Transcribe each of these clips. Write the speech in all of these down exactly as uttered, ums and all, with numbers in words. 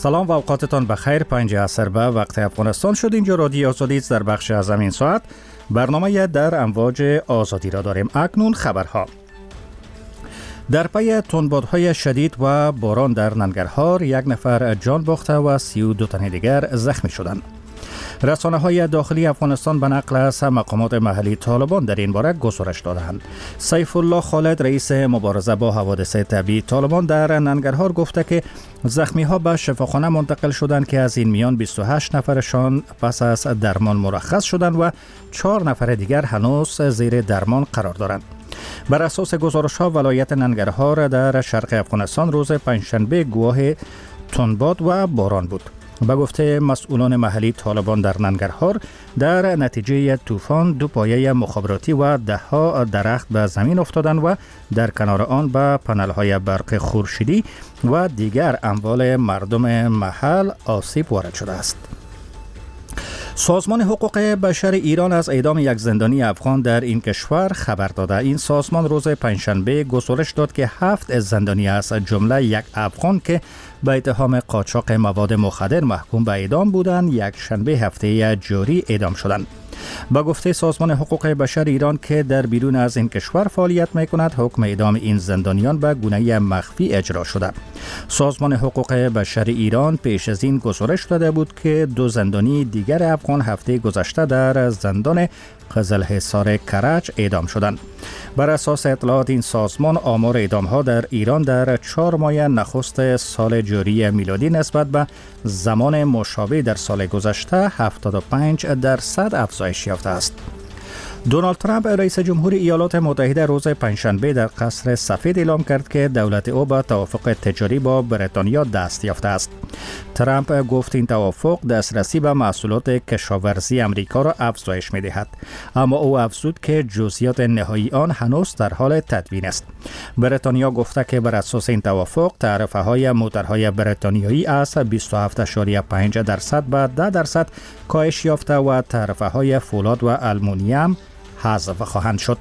سلام و اوقاتتان بخیر. پنج عصر به وقت افغانستان شد. اینجا رادیو آزادی است. در بخش از همین ساعت برنامه در امواج آزادی را داریم. اکنون خبرها. در پی تندبادهای شدید و باران در ننگرهار یک نفر جان باخته و سی و دو تن دیگر زخمی شدند. رسانه‌های داخلی افغانستان به نقل از مقامات محلی طالبان در این باره گزارش دادند. سیف الله خالد رئیس مبارزه با حوادث طبیعی طالبان در ننگرهار گفته که زخمی‌ها به شفاخانه منتقل شدند که از این میان بیست و هشت نفرشان پس از درمان مرخص شدند و چهار نفر دیگر هنوز زیر درمان قرار دارند. بر اساس گزارش‌ها ولایت ننگرهار در شرق افغانستان روز پنجشنبه گواه تندباد و باران بود. به گفته مسئولان محلی طالبان در ننگرهار، در نتیجه طوفان دو پایه مخابراتی و ده ها درخت به زمین افتادند و در کنار آن به پنل‌های برق خورشیدی و دیگر اموال مردم محل آسیب وارد شده است. سازمان حقوق بشر ایران از اعدام یک زندانی افغان در این کشور خبر داده. این سازمان روز پنجشنبه گزارش داد که هفت زندانی از جمله یک افغان که به اتهام قاچاق مواد مخدر محکوم به اعدام بودند، یک شنبه هفته جاری اعدام شدند. با گفته سازمان حقوق بشر ایران که در بیرون از این کشور فعالیت می‌کند، حکم اعدام این زندانیان به گونه مخفی اجرا شده. سازمان حقوق بشر ایران پیش از این گزارش داده بود که دو زندانی دیگر افغان هفته گذشته در زندان قزلحصار کرج اعدام شدند. بر اساس اطلاعات این سازمان، آمار اعدام‌ها در ایران در چهار ماه نخست سال جاری میلادی نسبت به زمان مشابه در سال گذشته هفتاد و پنج درصد افزایش یافته است. دونالد ترامپ رئیس جمهور ایالات متحده روز پنجشنبه در قصر سفید اعلام کرد که دولت او به توافق تجاری با بریتانیا دست یافته است. ترامپ گفت این توافق دسترسی به محصولات کشاورزی امریکا را افزایش می‌دهد، اما او افزود که جزئیات نهایی آن هنوز در حال تدوین است. بریتانیا گفته که بر اساس این توافق تعرفه‌های موتورهای بریتانیایی از بیست و هفت ممیز پنج درصد به ده درصد کاهش یافته و تعرفه‌های فولاد و آلومینیوم حذف خواهند شد.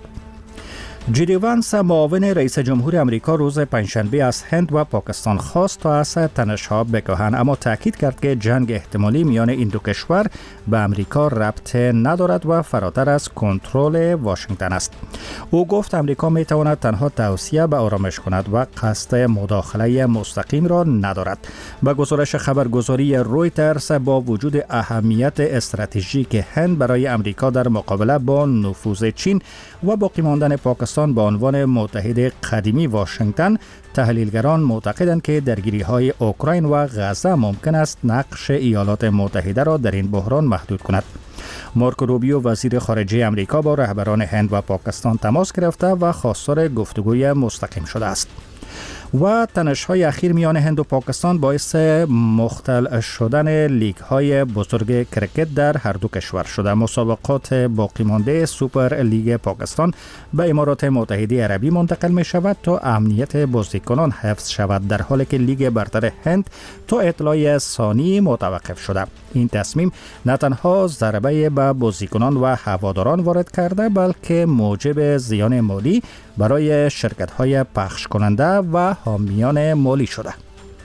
جی وانس معاون رئیس جمهور امریکا روز پنجشنبه از هند و پاکستان خواست تا از تنش‌ها بکاهند، اما تاکید کرد که جنگ احتمالی میان این دو کشور به امریکا ربط ندارد و فراتر از کنترل واشنگتن است. او گفت امریکا میتواند تنها توصیه به آرامش کند و قصد مداخله مستقیم را ندارد. به گزارش خبرگزاری رویترز، با وجود اهمیت استراتژیک هند برای امریکا در مقابله با نفوذ چین و باقی ماندن پاکستان به عنوان متحد قدیمی واشنگتن، تحلیلگران معتقدند که درگیری‌های اوکراین و غزه ممکن است نقش ایالات متحده را در این بحران محدود کند. مارکو روبیو وزیر خارجه امریکا با رهبران هند و پاکستان تماس گرفته و خواستار گفتگوی مستقیم شده است. و تنش‌های اخیر میان هند و پاکستان باعث مختل شدن لیگ‌های بزرگ کرکت در هر دو کشور شده. مسابقات باقی مانده سوپر لیگ پاکستان به امارات متحده عربی منتقل می شود تا امنیت بازیکنان حفظ شود، در حالی که لیگ برتر هند تا اطلاع ثانی متوقف شده. این تصمیم نه تنها ضربه به بازیکنان و هواداران وارد کرده، بلکه موجب زیان مالی برای شرکت‌های پخش کننده و حامیان مالی شده.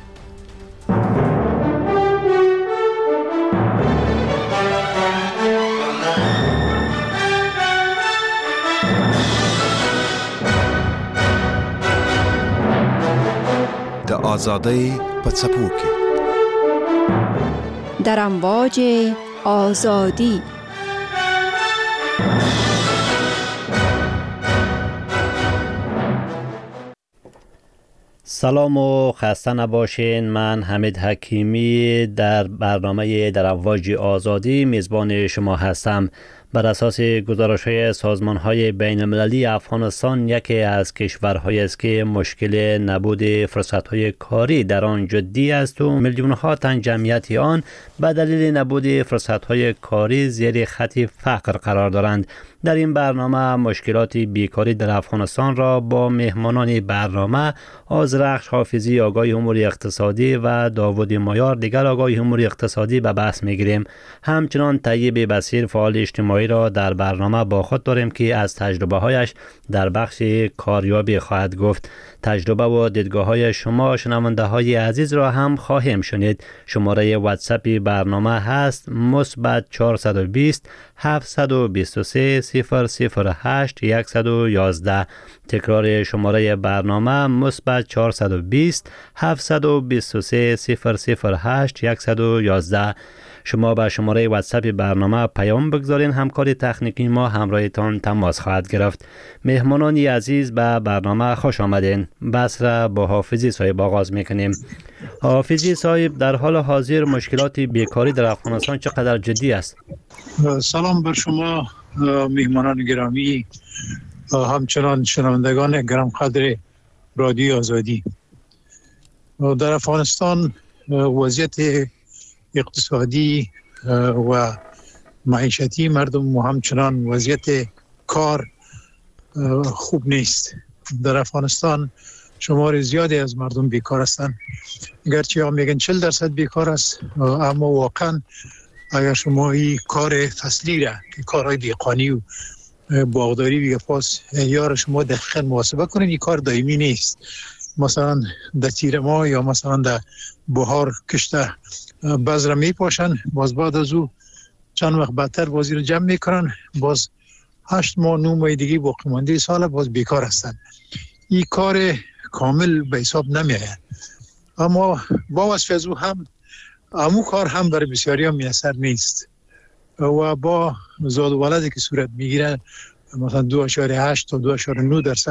د آزادی په څپو کې در امواج آزادی. سلام و خسته نباشین. من حمید حکیمی در برنامه در امواج آزادی میزبان شما هستم. بر اساس گزارش‌های سازمان‌های بین‌المللی، افغانستان یکی از کشورهایی است که مشکل نبود فرصت‌های کاری در آن جدی است و میلیون‌ها تن جمعیت آن به دلیل نبود فرصت‌های کاری زیر خط فقر قرار دارند. در این برنامه مشکلات بیکاری در افغانستان را با مهمانان برنامه آذرخش حافظی آگاه امور اقتصادی و داوود مایار دیگر آگاه امور اقتصادی به بحث میگیریم. همچنان طیب بصیر فعال اجتماعی را در برنامه با خود داریم که از تجربه هایش در بخش کاریابی خواهد گفت. تجربه و دیدگاه های شما شنونده های عزیز را هم خواهیم شنید. شماره واتساپ برنامه هست مثبت چهارصد و بیست هفتصد و بیست و سه صفر صفر هشت صد و یازده. تکرار شماره برنامه مثبت چهارصد و بیست هفتصد و بیست و سه صفر صفر هشت صد و یازده. شما به شماره واتساپ برنامه پیام بگذارین، همکار تکنیکی ما همراهتان تماس خواهد گرفت. مهمانانی عزیز به برنامه خوش آمدین. بحث را با حافظی صاحب آغاز میکنیم. حافظی صاحب، در حال حاضر مشکلات بیکاری در افغانستان چقدر جدی است؟ سلام بر شما مهمانان گرامی، همچنان شنوندگان گرم قدر رادیو آزادی. در افغانستان وضعیت اقتصادی و معیشتی مردم و همچنان وضعیت کار خوب نیست. در افغانستان شمار زیادی از مردم بیکار هستند. اگرچه هم میگن چهل درصد بیکار است، اما واقعا اگر شما این کار فصلی را که کارهای دیقانی و باغداری بیگه پاس یا شما دقیقا محاسبه کنید، این کار دائمی نیست. مثلا در تیر ماه یا مثلا در بهار کشته بذر می پاشن، باز بعد از او چند وقت بعدتر بازی رو جمع میکنن، باز هشت ماه نو ماه دیگه باقی مانده سال باز بیکار هستن. این کار کامل به حساب نمیاد، اما با وصف از او هم امو کار هم برای بسیاری هم میسر نیست و با زاد و ولدی که صورت میگیره مثلا دو اشاره هشت تا دو اشاره نه درصد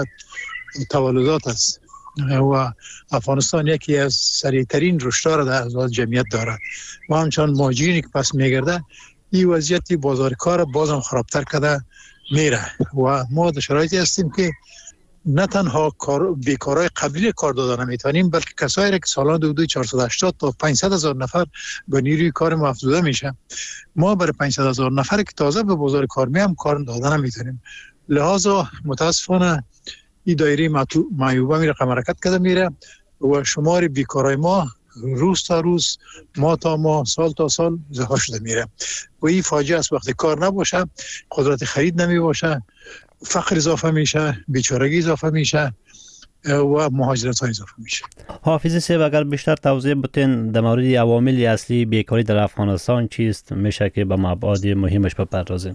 تولدات است و افغانستان یکی از سریعترین رشدها را در از جمعیت دارد و همچنان مهاجرینی که پس میگرده این وضعیتی بازار کار بازم خرابتر کرده میره و ما در شرایطی هستیم که نه تنها بیکارای قبلی کار دادن نمیتونیم، بلکه کسایی را که سالانه حدود چهارصد و هشتاد تا پانصد هزار نفر به نیروی کار ما افزوده میشه، ما برای پانصد هزار نفر که تازه به بازار کار میام کار دادن نمیتونیم. لذا متاسفانه این دایره معیوبه میره رقم حرکت کرده میره و شمار بیکارای ما روز تا روز، ماه تا ماه، سال تا سال زیاد شده میره و این فاجعه است. وقتی کار نباشه، قدرت خرید نمی باشه، فقر اضافه میشه، بیچارگی اضافه میشه و مهاجرت ها اضافه میشه. حافظی صاحب، اگر بیشتر توضیح بدین در مورد عوامل اصلی بیکاری در افغانستان چیست، میشه که به مبعد مهمش بپردازیم؟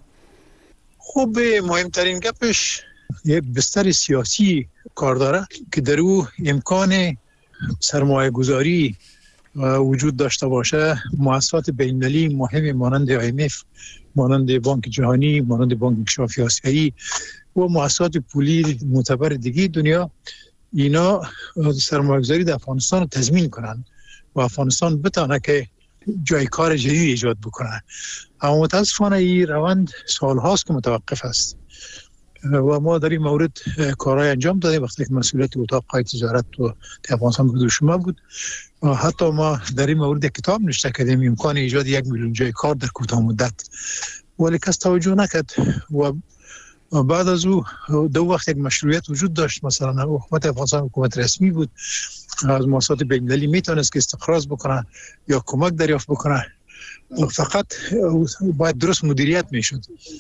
خب مهمترین گپش یک بستر سیاسی کار داره که در او امکان سرمایه گذاری وجود داشته باشه. مؤسسات بین‌المللی مهم مانند آی ام اف، مانند بانک جهانی، مانند بانک انکشاف آسیایی و مؤسسات پولی معتبر دیگه دنیا، اینا سرمایه گذاری در افغانستان رو تضمین کنن و افغانستان بتونه که جای کار جدید ایجاد بکنه. اما متاسفانه این روند سال هاست که متوقف است و ما در این مورد کارهای انجام دادیم. وقتی که مسئولیت اتاق قای تجارت و افغانستان بود شما بود، حتی ما در این مورد کتاب نوشته کردیم امکان ایجاد یک میلیون جای کار در کوتاه مدت، ولی کس توجه نکرد و بعد از او دو وقت یک مشروعیت وجود داشت. مثلا حکومت افغانستان حکومت رسمی بود، از مؤسسات بین‌المللی میتونست که استقراض بکنه یا کمک دریافت بکنه، فقط باید درست مدیریت میشد،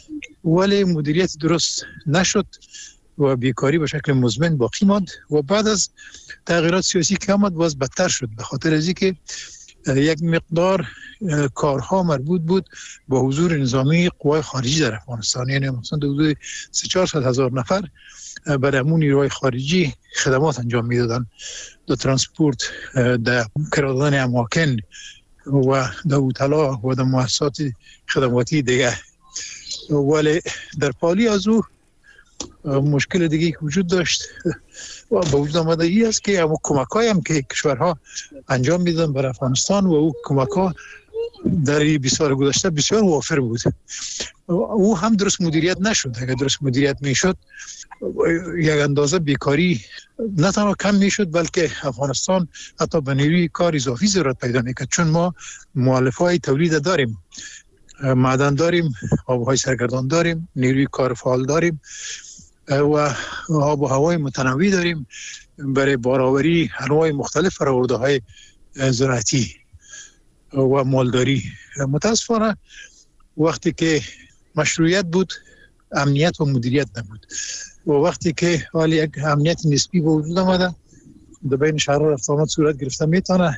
ولی مدیریت درست نشد و بیکاری به شکل مزمن باقی ماند و بعد از تغییرات سیاسی که آمد باز بدتر شد، به خاطر از اینکه یک مقدار کارها مربوط بود با حضور نظامی قوای خارجی در افغانستان. یعنی مثلا حدود سه چهارصد هزار نفر برای امون نیروهای خارجی خدمات انجام میدادن، در ترانسپورت، در کرا دادن اماکن و در اوتلا و در مؤسسات خدماتی دیگه. ولی در پالی از او مشکل دیگه وجود داشت و به وجود آمده ای است که اما کمک‌هایی هم که کشورها انجام میدن برای افغانستان و او کمک‌ها در بیست سال گذشته بسیار وافر بود. او هم درست مدیریت نشد. اگر درست مدیریت میشد یک اندازه بیکاری نه تنها کم میشد، بلکه افغانستان حتی به نیروی کار اضافی ضرورت پیدا میکرد، چون ما مؤلفه‌های تولید داریم. معدن داریم، آبهای سرگردان داریم، نیروی کار فعال داریم و آب و هوای متنوع داریم برای بارآوری انواع مختلف فرآورده‌های زراعتی و مالداری. متاسفانه وقتی که مشروعیت بود امنیت و مدیریت نبود و وقتی که حالی یک امنیت نسبی به وجود آمده در بین شهرها رفت آمد صورت گرفته میتونه،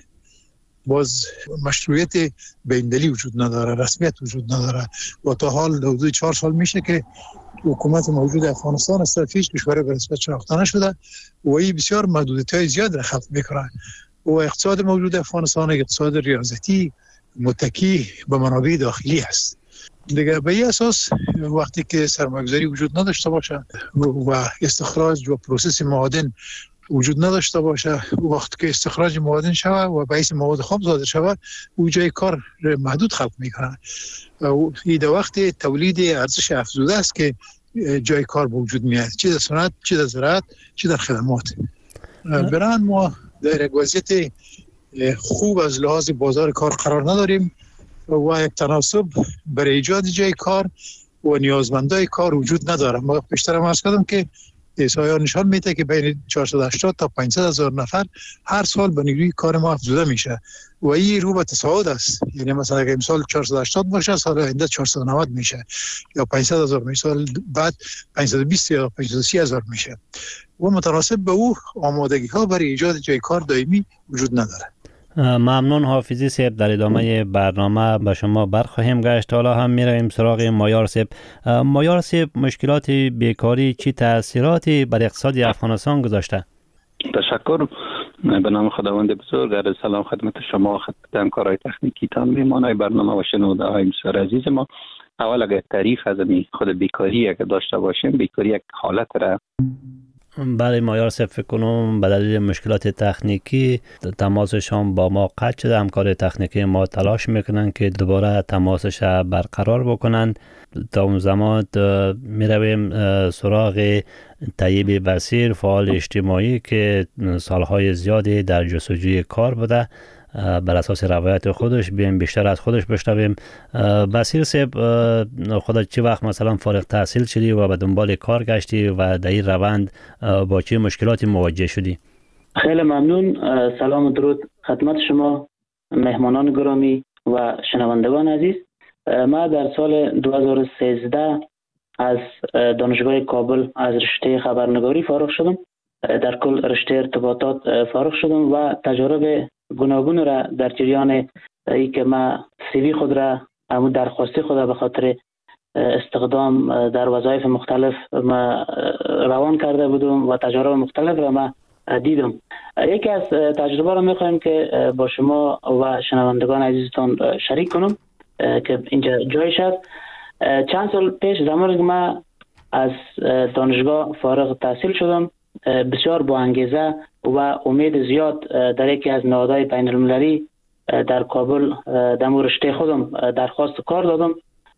باز مشروعیت بیندلی وجود نداره، رسمیت وجود نداره و تا حال در حدود چهار سال میشه که حکومت موجود افغانستان از طرف هیچ کشوری به رسمیت شناخته نشده و این بسیار محدودیت‌های زیاد را خلق میکنه و اقتصاد موجود افغانستان اقتصاد ریاضتی متکی به منابع داخلی است. دیگه به این اساس وقتی که سرمایه‌گذاری وجود نداشته باشه و استخراج و پروسس معادن وجود نداشته باشه، وقتی که استخراج معادن شوه و باعث مواد خام صادر شوه او جای کار محدود خلق میکنه. این در وقت تولید ارزش افزوده است که جای کار به وجود میاد، چه در صنعت، چه در زراعت، چه در خدمات. برای ما در یک وضعیت خوب از لحاظ بازار کار قرار نداریم و یک تناسب برای ایجاد جای کار و نیازمندای کار وجود نداره. ما بیشتر عرض کردم که احصایه‌ها نشان میده که بین چهارصد و هشتاد تا پانصد هزار نفر هر سال به نیروی کار ما افزوده میشه و این رو به تصاعد است. یعنی مثلا اگه امسال چهارصد و هشتاد باشه سال آینده چهارصد و نود میشه یا پانصد هزار میشه، سال بعد پانصد و بیست یا پانصد و سی هزار میشه و متناسب به او آمادگی ها برای ایجاد جای کار دائمی وجود نداره. ممنون حافظی صاحب. در ادامه برنامه به شما برخواهیم گشت. حالا هم میرویم سراغ مایار صاحب. مایار صاحب، مشکلات بیکاری چی تاثیراتی بر اقتصاد افغانستان گذاشته؟ تشکر. به نام خداوند بزرگ، عرض سلام خدمت شما، خدمت همکارای تکنیکیتان، میهمانای برنامه و شنونده‌های بسیار عزیز ما. اول اگر تعریف از خود بیکاری اگر داشته باشیم، بیکاری یک حالت را برای مایار صاحب فکر کنم به دلیل مشکلات تکنیکی تماسشان با ما قطع شده. همکار تکنیکی ما تلاش میکنن که دوباره تماسش برقرار بکنن. تا اون زمان می رویم سراغ طیب بصیر، فعال اجتماعی که سالهای زیادی در جستجوی کار بوده. بر اساس روایت خودش بیایم بیشتر از خودش بشنویم. بصیر صاحب، خودت چه وقت مثلا فارغ التحصیل شدی و به دنبال کار گشتی و در این روند با چه مشکلاتی مواجه شدی؟ خیلی ممنون. سلام و درود خدمت شما مهمانان گرامی و شنوندگان عزیز. ما در سال دو هزار و سیزده از دانشگاه کابل از رشته خبرنگاری فارغ شدم. در کل رشته ارتباطات فارغ شدم و تجارب گوناگون را در جریان ای که ما سیوی خود را همون درخواستی خود را به خاطر استخدام در وظایف مختلف ما روان کرده بودم و تجارب مختلف را ما دیدم. یکی از تجربه را میخوایم که با شما و شنوندگان عزیزتان شریک کنم که اینجا جایش است. چند سال پیش زمانی که ما از دانشگاه فارغ تحصیل شدم، بسیار با انگیزه و امید زیاد در یکی از نهادهای بین المللی در کابل در رشته خودم درخواست کار دادم.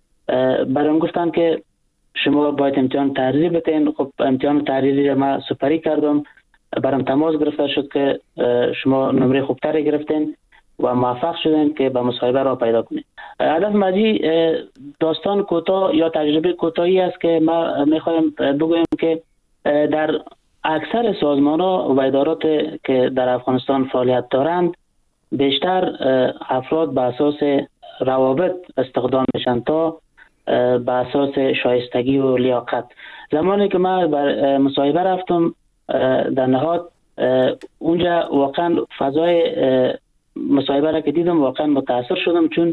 برام گفتن که شما باید امتحان تحریری بتین. خب امتحان تحریری ما سپری کردم. برام تماس گرفته شد که شما نمره خوبتری گرفتین و موفق شدین که به مصاحبه را پیدا کنید. هدف مجی داستان کوتاه یا تجربه کوتاهی است که ما میخوایم بگویم که در اکثر سازمان‌ها و ادارات که در افغانستان فعالیت دارند بیشتر افراد به اساس روابط استخدام میشن تا به اساس شایستگی و لیاقت. زمانی که من بر مصاحبه رفتم در نهاد، اونجا واقعا فضای مصاحبه را که دیدم واقعا متاثر شدم، چون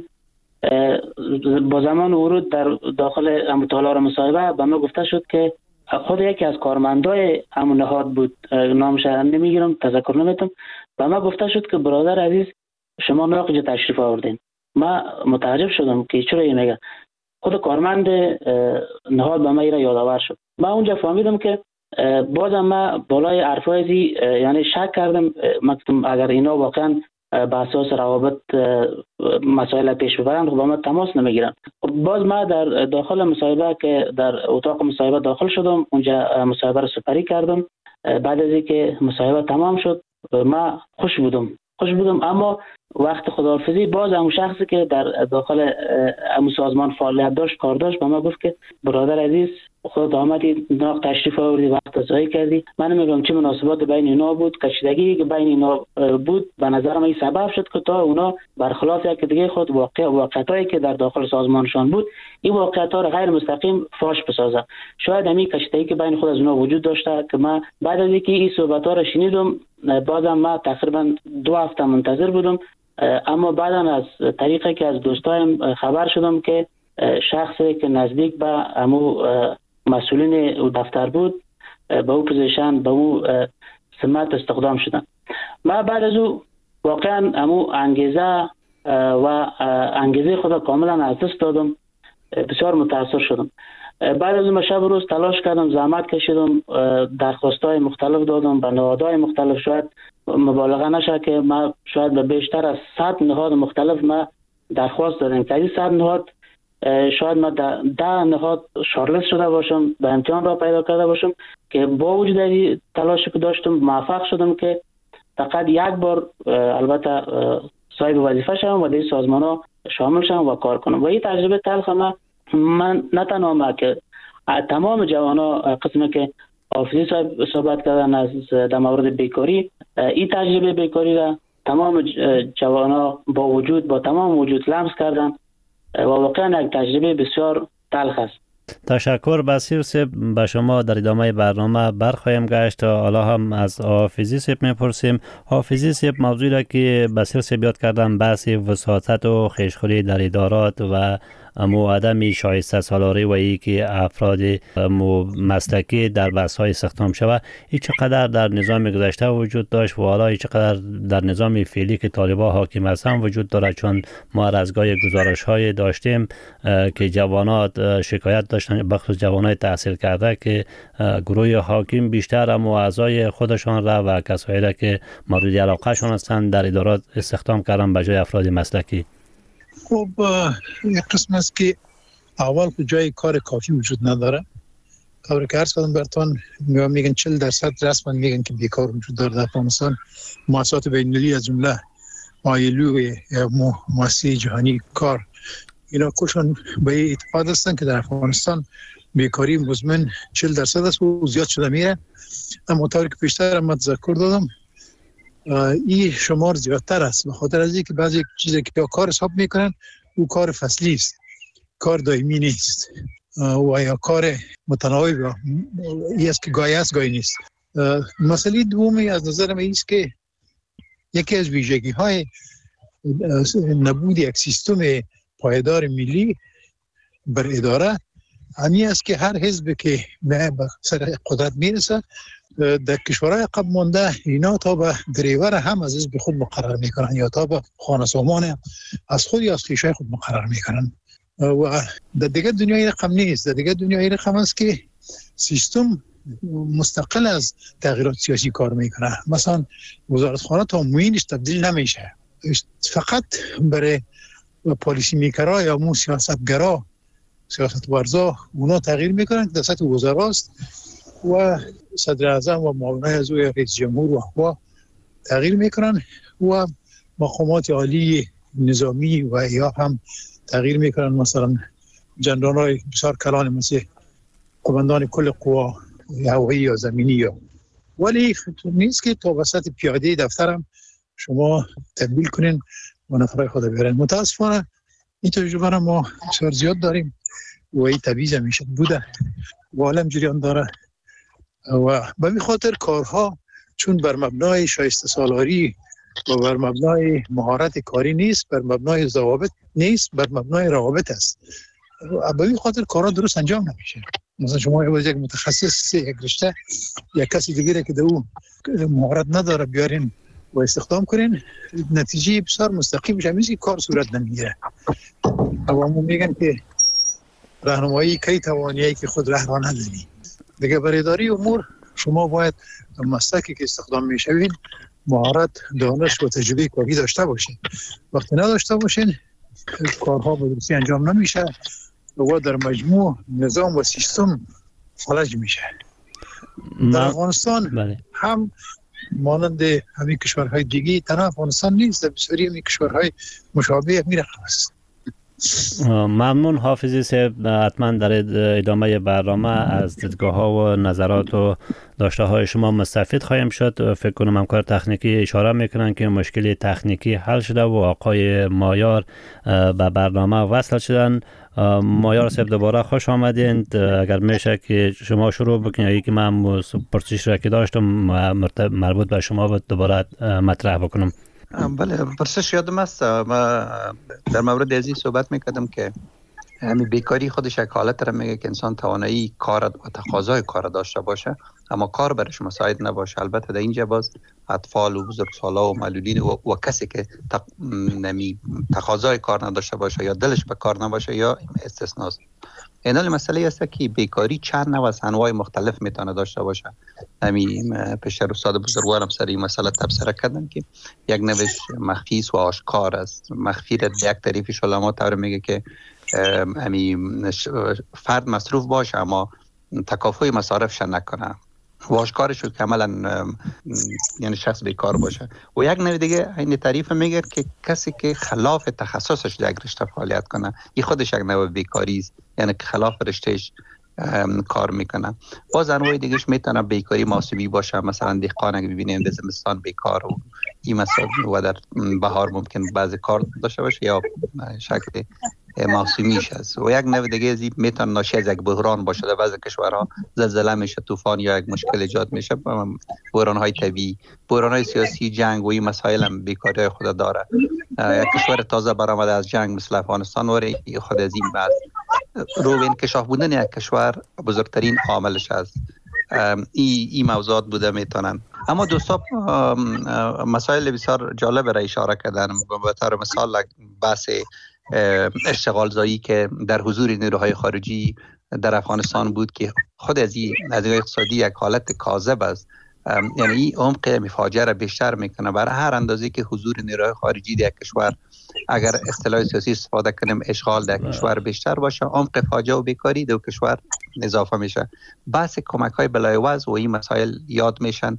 با زمان ورود در داخل مطالعه مصاحبه به من گفته شد که خود یکی از کارمندای همون نهاد بود، نامش را نمیگیرم، تذکر نمیتم، به من گفته شد که برادر عزیز شما ناقجه تشریف آوردین. من متعجب شدم که چرا این میگه. خود کارمند نهاد به من را یادآور شد. من اونجا فهمیدم که بازم من بالای حرفایزی یعنی شک کردم مکتوم اگر اینا واقعا به اساس روابط مسائل پیش ببرند خب با ما تماس نمیگیرن. باز ما در داخل مصاحبه که در اتاق مصاحبه داخل شدم، اونجا مصاحبه رو سپری کردم. بعد از اینکه مصاحبه تمام شد ما خوش بودم خوش بودم اما وقت خداحافظی باز همون شخصی که در داخل همون سازمان فعالیت داشت کار داشت به ما گفت که برادر عزیز خودت آمدی ناق تشریف آوردی وقت ضایع کردی. من میگم چه مناسبات بین اینا بود، کشیدگی که بین اینا بود به نظر من این سبب شد که تا اونا برخلاف یک دیگه خود واقع واقعیتایی که در داخل سازمانشان بود این واقعیت‌ها را غیر مستقیم فاش بسازه. شاید همین کشیدگی که بین خود از اونا وجود داشته که من بعد از اینکه این صحبت‌ها را شنیدم بازم من تقریبا دو هفته منتظر بودم، اما بعدا از طریقی که از دوستایم خبر شدم که شخصی که نزدیک به همو مسئولین دفتر بود به او پوزیشن به او سمت استخدام شدن. من بعد از او واقعا همو انگیزه و انگیزه خود کاملا از دست دادم، بسیار متاثر شدم. بعد از اون شب روز تلاش کردم، زحمت کشیدم، درخواستای مختلف دادم به نهادهای مختلف. شاید مبالغه نشه که ما شاید به بیشتر از صد نهاد مختلف ما درخواست دادیم که از صد نهاد شاید ما ده نهاد شارلست شده باشم، به امتحان را پیدا کرده باشم که با وجود تلاشی که داشتم موفق شدم که فقط یک بار البته صاحب وظیفه شدم و در سازمان ها شامل شدم و کار کنم. و این تجربه تلخ من من نه تنها ما که تمام جوانا قسمی که حافظی صاحب صحبت کردن از در مورد بیکاری، این تجربه بیکاری را تمام جوانا با وجود با تمام وجود لمس کردن و واقعا یک تجربه بسیار تلخ است. تشکر بصیر صاحب. به شما در ادامه برنامه برخواهیم گشت تا حالا هم از حافظی صاحب میپرسیم. حافظی صاحب موضوعی را که بصیر صاحب یاد کردن بحث وساطت و خویشخوری در ادارات و امو عدم شایسته سالاری و ای که افراد امو مسلکی در بحث‌های استخدام شود، این چقدر در نظام گذشته وجود داشت و حالا این چقدر در نظام فعلی که طالبان حاکم هستند وجود دارد؟ چون ما رزگاه گزارش‌های داشتیم که جوانات شکایت داشتن، بخصوص جوانای تحصیل کرده که گروه حاکم بیشتر امو اعضای خودشان را و کسایی را که مورد علاقه شان هستند در ادارات استخدام کردن به جای افراد مسلکی. خب یک قسم است که اول که جای کار کافی وجود نداره. کار که عرض کردم براتون میگن چهل درصد رسما میگن که بیکار وجود داره در افغانستان. مؤسسات بین‌المللی از جمله آیلو یا مؤسسه جهانی کار اینا کلشون به اتفاق هستن که در افغانستان بیکاری مزمن چهل درصد است و زیاد شده میره. اما طوری که پیشتر هم تذکر دادم این شمار زیادتر است، به خاطر از اینکه بعضی چیزی که کار حساب میکنن او کار فصلی است، کار دائمی نیست و یا کار متناوب این است که گاهی است گاهی نیست. مسئله دومی از نظر من است که یکی از ویژگی های نبود یک سیستم پایدار ملی بر اداره همین است که هر حزب که به سر قدرت میرسه در کشورهای قبل مانده اینا تا به دریور هم از حزب خود مقرر میکنن یا تا به خانه سامان از خود یا از خویشای خود مقرر میکنن. و در دیگه دنیای رقم نیست. در دیگه دنیای رقم است که سیستم مستقل از تغییرات سیاسی کار میکنه. مثلا وزارتخانه تا معینش تبدیل نمیشه، فقط برای پالیسی میکرا یا مو سیاستگرا سیاست ورزا اونا تغییر میکنن که در سطح وزراست و صدر اعظم و معاونای از او رئیس جمهور و اخوا تغییر میکنن و مقامات عالی نظامی و یا هم تغییر میکنن، مثلا جنرالای بسیار کلان مثل قماندان کل قوا هوایی یا زمینی یا. ولی نیست که تا وسط پیاده دفترم شما تبدیل کنین و نفرای خود بیارن. متاسفانه این تجربه را ما بسیار زیاد داریم و این تبعیض همیشه بوده و عالم جریان داره و به این خاطر کارها چون بر مبنای شایسته سالاری و بر مبنای مهارت کاری نیست، بر مبنای ضوابط نیست، بر مبنای روابط است. به این خاطر کارها درست انجام نمیشه. مثلا شما یک متخصص یک رشته یک کسی دیگه که دو مهارت نداره بیارین و استخدام کنین، نتیجه بسیار مستقیم میشه که کار صورت نمیگیره. عوامو میگن که راهنمایی کی توانایی که خود راه را نداری. دیگه برای اداری امور شما باید مسلکی که استخدام میشوین مهارت، دانش و تجربه کاری داشته باشین. وقتی نداشته باشین کارها به درستی انجام نمیشه و در مجموع نظام و سیستم فلج میشه. در افغانستان هم مانند همین کشورهای دیگه تنها افغانستان نیست، در بسیاری همین کشورهای مشابه می رقم است. ممنون حافظی صاحب. حتما در ادامه برنامه از دیدگاه ها و نظرات و داشته های شما مستفید خواهیم شد. فکر کنم همکار تکنیکی اشاره میکنن که مشکل تکنیکی حل شده و آقای مایار به برنامه وصل شدن. مایار صاحب دوباره خوش آمدین. اگر میشه که شما شروع بکنید، یکی من پرسش را که داشتم مربوط به شما بود دوباره مطرح بکنم. بله، پرسش یادم است. ما در مورد ازی صحبت میکردم که همین بیکاری خودش یک حالت را میگه که انسان توانایی کار و تقاضای کار داشته باشه اما کار برش مساعد نباشه. البته در اینجا باز اطفال و بزرگسالا و معلولین و, و کسی که تق... نمی... تقاضای کار نداشته باشه یا دلش به کار نباشه یا استثناست. این حال مسئله است که بیکاری چند نوع از انواع مختلف میتونه داشته باشه. همین پیشتر استاد بزرگوارم سر این مسئله تبصره کردن که یک نوش مخفی است و آشکار است. مخفی را یک طریفش علما طور میگه که همین فرد مصروف باشه اما تکافؤ مصارفش نکنه. و آشکارش که عملا یعنی شخص بیکار باشه. و یک نوع دیگه این تعریف میگه که کسی که خلاف تخصصش در رشته فعالیت کنه، این خودش یک نوع بیکاری است، یعنی که خلاف رشتهش کار میکنه. باز انواع دیگهش میتونه بیکاری موسمی باشه، مثلا دهقان که ببینیم در زمستان بیکار و این مثلا و در بهار ممکن بعضی کار داشته باشه یا شکل موسمیش است. و یک نوع دیگه ازی میتونه ناشی از یک بحران باشه. در بعضی کشورها زلزله میشه، طوفان یا یک مشکل ایجاد میشه، بحران های طبیعی، بحران های سیاسی، جنگ و این مسائل هم بیکاری های خود داره. یک کشور تازه برآمده از جنگ مثل افغانستان و خود از این بعد رو به انکشاف بودن یک کشور بزرگترین عاملش است. این ای موضوعات بوده میتونن. اما دوستا مسائل بسیار جالب را اشاره کردن. به طور مثال بحث اشتغال زایی که در حضور نیروهای خارجی در افغانستان بود که خود از این از اقتصادی یک حالت کاذب است. یعنی این عمق فاجعه را بیشتر میکنه. برای هر اندازه که حضور نیروهای خارجی در کشور، اگر اصطلاح سیاسی استفاده کنیم، اشغال در کشور بیشتر باشه، عمق فاجعه و بیکاری در کشور اضافه میشه. بحث کمک های بلایوز و این مسائل یاد میشن.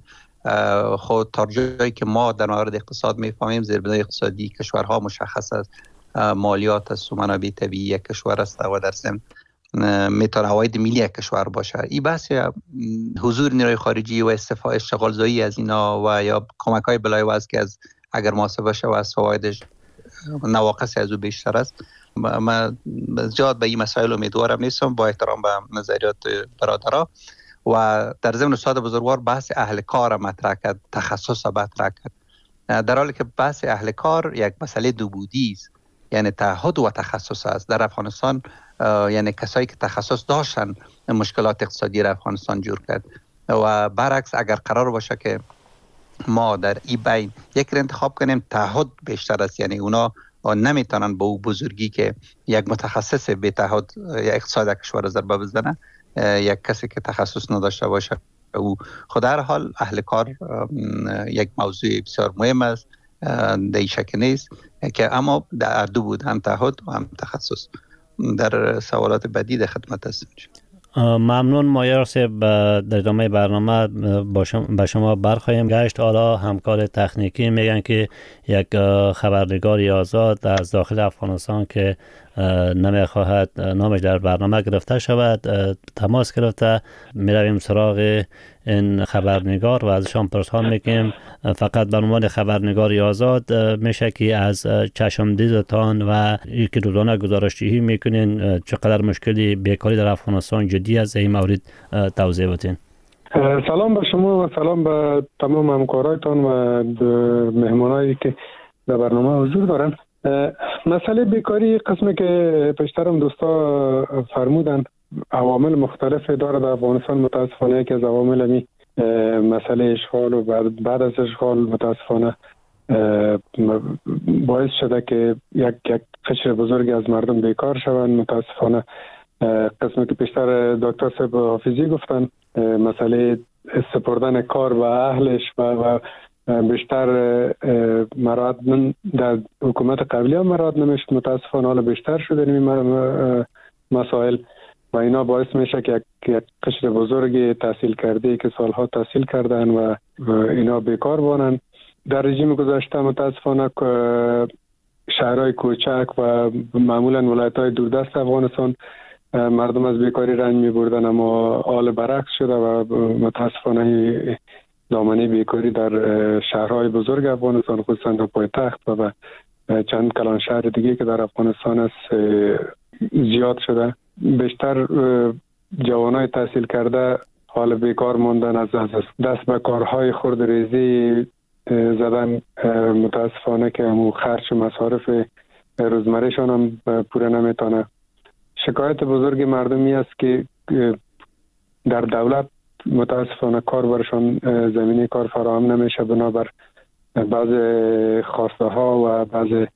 خود تا جایی که ما در مورد اقتصاد میفهمیم، زیربنای اقتصادی کشورها مشخص است، مالیات است و منابع طبیعی یک کشور است و در ضمن میتونه عواید ملی یک کشور باشه. این بحث حضور نیروی خارجی و استفاده اشتغال زایی از اینا و یا کمک های بلایوز که از اگر محاسبه شود از فوایدش نواقص از او بیشتر است. من زیاد به این مسائل امیدوارم نیستم، با احترام به نظریات برادرها. و در ضمن استاد بزرگوار بحث اهل کار مطرح کرد، تخصص مطرح کرد، در حالی که بحث اهل کار یک مسئله دو بودی است، یعنی تعهد و تخصص است. در افغانستان یعنی کسایی که تخصص داشتن مشکلات اقتصادی را افغانستان جور کرد. و برعکس اگر قرار باشه که ما در این بین یک را انتخاب کنیم، تعهد بیشتر است، یعنی اونا نمیتونن با او بزرگی که یک متخصص به تعهد اقتصاد کشور ضربه بزنه، یک کسی که تخصص نداشته باشه. او خود هر حال اهل کار یک موضوع بسیار مهم است، در این شک نیست که اما در دو بود، هم تعهد و هم تخصص. در سوالات بعدی در خدمت هستم. ممنون مایار صاحب. در ادامه برنامه با شما برخواهیم گشت. حالا همکار تکنیکی میگن که یک خبرنگاری آزاد از داخل افغانستان که نمیخواهد نامش در برنامه گرفته شود تماس گرفته. میرویم سراغ این خبرنگار و ازشان پرسان میکنیم. فقط به عنوان خبرنگاری آزاد میشه که از چشمدیدتان و یکی روزانه گزارش‌دهی میکنین چقدر مشکلی بیکاری در افغانستان جدی است، این مورد توضیح بدین. سلام به شما و سلام به تمام همکارایتان و مهمانایی که در برنامه حضور دارن. مسئله بیکاری قسمی که پیشترم دوستا فرمودن عوامل مختلف داره در افغانستان. متاسفانه یکی از عوامل همی مسئله اشغال و بعد, بعد از اشغال متاسفانه باعث شده که یک یک قشر بزرگی از مردم بیکار شوند. متاسفانه قسمی که پیشتر دکتر صاحب حافظی گفتن، مسئله سپردن کار به اهلش و, و بیشتر مراد در حکومت قبلی هم مراد نمیشد. متاسفانه حالا بیشتر شده این مسائل. و اینا باعث میشه که یک قشر بزرگی تحصیل کرده که سالها تحصیل کردن و اینا بیکار بانن. در رژیم گذشته متاسفانه شهرهای کوچک و معمولا ولایت‌های دوردست افغانستان مردم از بیکاری رنج می‌بردن، اما حال برعکس شده و متاسفانه دامنه بیکاری در شهرهای بزرگ افغانستان خصوصا در پایتخت و چند کلان شهر دیگه که در افغانستان است زیاد شده. بیشتر جوانای تحصیل کرده حال بیکار ماندن، از دست به کارهای خرد ریزی زدن. متاسفانه که همون خرج و مصارف روزمرهشان هم پوره نمیتونه. شکایت بزرگ مردمی است که در دولت متاسفانه کار برشان زمینه کار فراهم نمیشه، بنابر بعض خواسته ها و بعض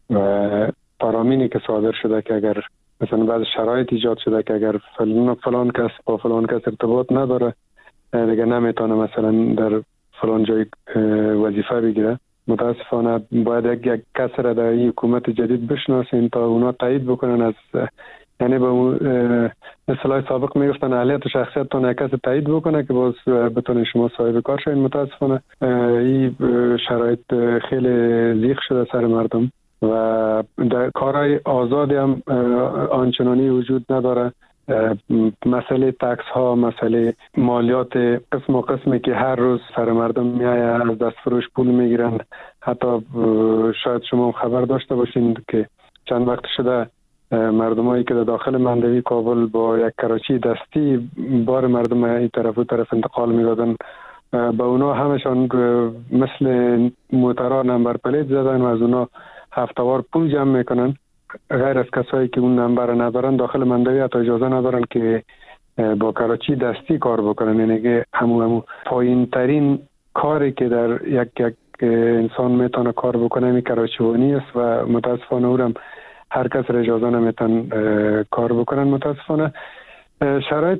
فرامینی که صادر شده که اگر مثلا بعض شرایط ایجاد شده که اگر فلان فلان کس با فلان کس ارتباط نداره دیگه نمیتونه مثلا در فلان جای وظیفه بگیره. متاسفانه باید یک, یک کس را در این حکومت جدید بشناسین تا اونا تایید بکنن، از یعنی به اصطلاح سابق میگفتن اهلیت و شخصیت تا یک کس تایید بکنه که باز بتونین شما صاحب کار شوین. متاسفانه این شرایط خیلی زیغ شده سر مردم و در کارهای آزادی هم آنچنانی وجود نداره. مسئله تکس ها، مسئله مالیات قسم و قسمی که هر روز سر مردم میایه، از دست فروش پول میگیرن. حتی شاید شما خبر داشته باشین که چند وقت شده مردمایی که در داخل مندوی کابل با یک کراچی دستی بار مردم این طرف و طرف انتقال میدادن، به اونا همشان مثل موترها نمبر پلیت زدن و از اونا هفتهوار پول جمع میکنن. غیر از کسایی که اون نمبر ندارن داخل مندوی حتی اجازه ندارن که با کراچی دستی کار بکنن. یعنی که همون همون پایین ترین کاری که در یک یک انسان میتونه کار بکنه می کراچیوانی است و متاسفانه اونم هر کس را اجازه نمیتن کار بکنن. متاسفانه شرایط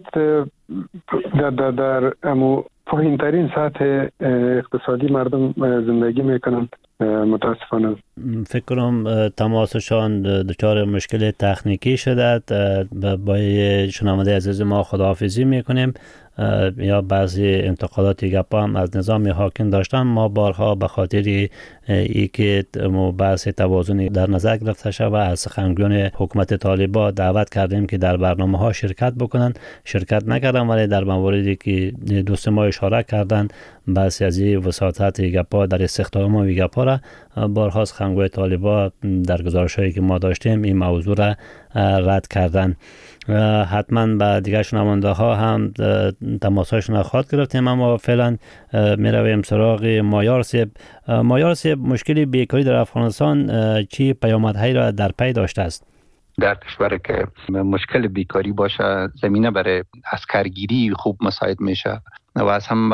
در در در امو پایین ترین سطح اقتصادی مردم زندگی میکنن. متاسفانه فکر کنم تماسشان دچار مشکل تکنیکی شده. با شنونده عزیز ما خداحافظی میکنیم. یا بعضی انتقادات گپا هم از نظام حاکم داشتن. ما بارها به خاطر ای که بحث توازن در نظر گرفته شد و از سخنگویان حکومت طالبان دعوت کردیم که در برنامه ها شرکت بکنن، شرکت نکردن، ولی در مواردی که دوست ما اشاره کردن بحث از وساطت گپا در استخدام و گپا را بارها سخنگوی طالبان در گزارش‌هایی که ما داشتیم این موضوع را رد کردن. حتما با دیگر شنونده ها هم تماسهاشون خواهد گرفتیم، اما فعلا می رویم سراغ مایار صاحب. مایار صاحب، مشکل بیکاری در افغانستان چی پیامدهایی را در پی داشته است؟ در کشور که مشکل بیکاری باشه زمینه برای عسکرگیری خوب مساعد میشه و از هم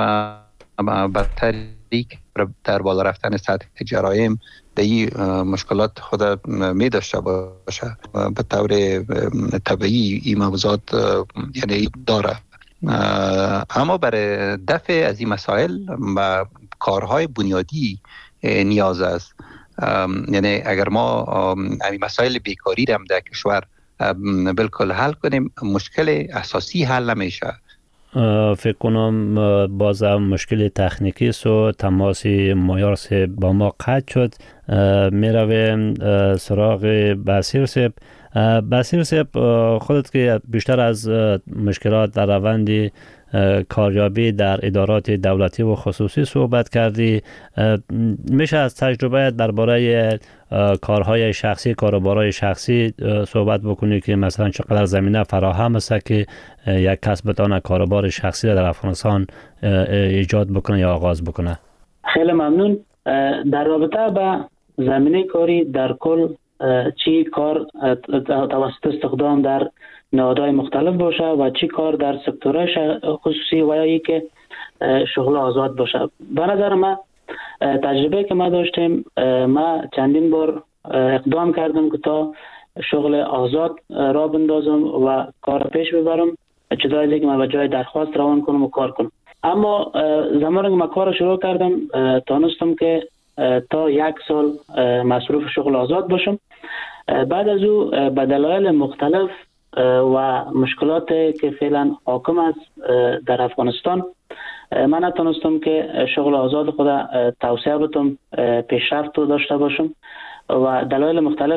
بدتری در بالا رفتن سطح جرایم در این مشکلات خود می داشته باشه. به طور طبیعی این موضوعات یعنی داره، اما برای دفع از این مسائل و کارهای بنیادی نیاز است. یعنی اگر ما این مسائل بیکاری را در کشور بالکل حل کنیم مشکل اساسی حل نمیشه. فکر کنم بازم مشکل تکنیکی سو تماس مایار صاحب با ما قطع شد. می رویم سراغ بصیر صاحب. بصیر صاحب، خودت که بیشتر از مشکلات در روند کاریابی در ادارات دولتی و خصوصی صحبت کردی، میشه از تجربه درباره کارهای شخصی، کاروبارهای شخصی صحبت بکنی که مثلا چقدر زمینه فراهم است که یک کس بتونه کاروبار شخصی در افغانستان ایجاد بکنه یا آغاز بکنه؟ خیلی ممنون. در رابطه با زمینه کاری در کل چی کار توسط استخدام در نهادهای مختلف باشه و چی کار در سکتورهای خصوصی و یا ای که شغل آزاد باشه، به نظر من تجربه که ما داشتیم، ما چندین بار اقدام کردم که تا شغل آزاد را بندازم و کار پیش ببرم، جدا از اینکه من به جای درخواست روان کنم و کار کنم. اما زمانی که من کار شروع کردم تانستم که تا یک سال مصروف شغل آزاد باشم. بعد از او به دلایل مختلف و مشکلات که فعلا حاکم است در افغانستان، من نتونستم که شغل آزاد خود توسعه بدم، پیشرفت داشته باشم و دلایل مختلف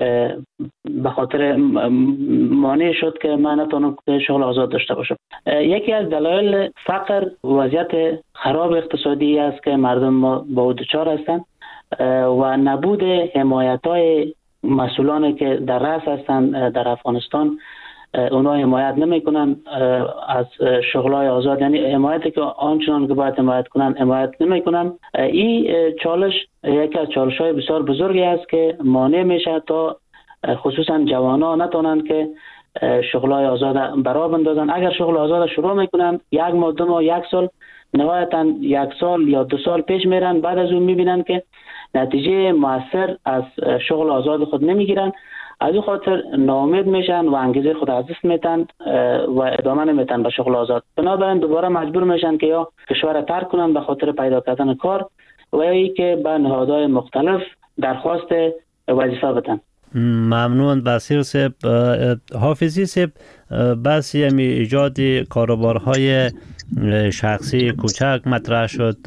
به خاطر مانع شد که من نتونم شغل آزاد داشته باشم. یکی از دلایل فقر، وضعیت خراب اقتصادی است که مردم ما با دچار هستند و نبود حمایت‌های مسئولانی که در رأس هستند در افغانستان. اونا حمایت نمی کنن از شغلای آزاد، یعنی حمایتی که آنچنان که باید حمایت کنن حمایت نمی کنن. این چالش یکی از چالش های بسیار بزرگی است که مانع میشه تا خصوصا جوانان نتونن که شغلای آزاد برا بندازن. اگر شغل آزاد شروع میکنن یک ماه دو ماه یک سال، نهایتا یک سال یا دو سال پیش میرن، بعد از اون میبینن که نتیجه مؤثر از شغل آزاد خود نمیگیرن، از این خاطر ناامید میشن و انگیزه خود از دست میتن و ادامه نمیتن به شغل آزاد. بنابراین دوباره مجبور میشن که یا کشور ترک کنن به خاطر پیدا کردن کار و یا ای که به نهادهای مختلف درخواست وظیفه بدن. ممنون بصیر صاحب. حافظی صاحب، بس یمی ایجاد کاروبارهای شخصی کوچک مطرح شد.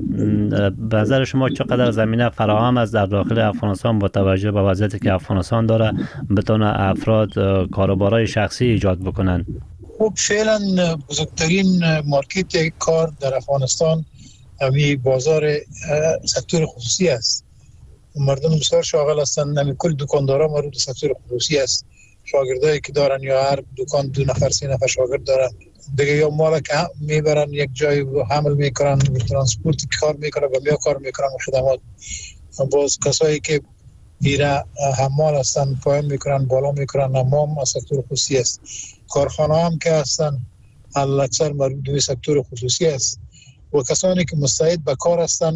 به نظر شما چقدر زمینه فراهم است در داخل افغانستان با توجه به وضعیتی که افغانستان داره بتونه افراد کاروبارهای شخصی ایجاد بکنن؟ خب فعلا بزرگترین مارکت کار در افغانستان همین بازار سکتور خصوصی است. مردم بسیار شاغل هستند، همین کل دکاندارا مربوط به سکتور خصوصی است. شاگردایی که دارن یا هر دکان دو نفر سه نفر شاگرد دارن دیگه، یا مال که میبرن یک جای حمل میکنن، ترانسپورت کار میکنن و یا کار میکنن و خدمات. باز کسایی که ایره حمال هستن پایین میکنن بالا میکنن، همام از سکتور خصوصی است. کارخانه هم که هستن اکثر مربوط به سکتور خصوصی است و کسانی که مستعد به کار هستن،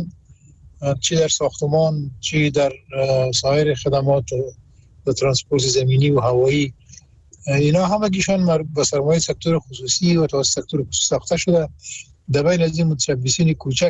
چی در ساختمان چی در سایر خدمات و ترانسپورت زمینی و هوایی، اینا همگیشان به سرمایه سکتور خصوصی و توسط سکتور خصوصی ساخته شده. در بین از این متشبثین کوچک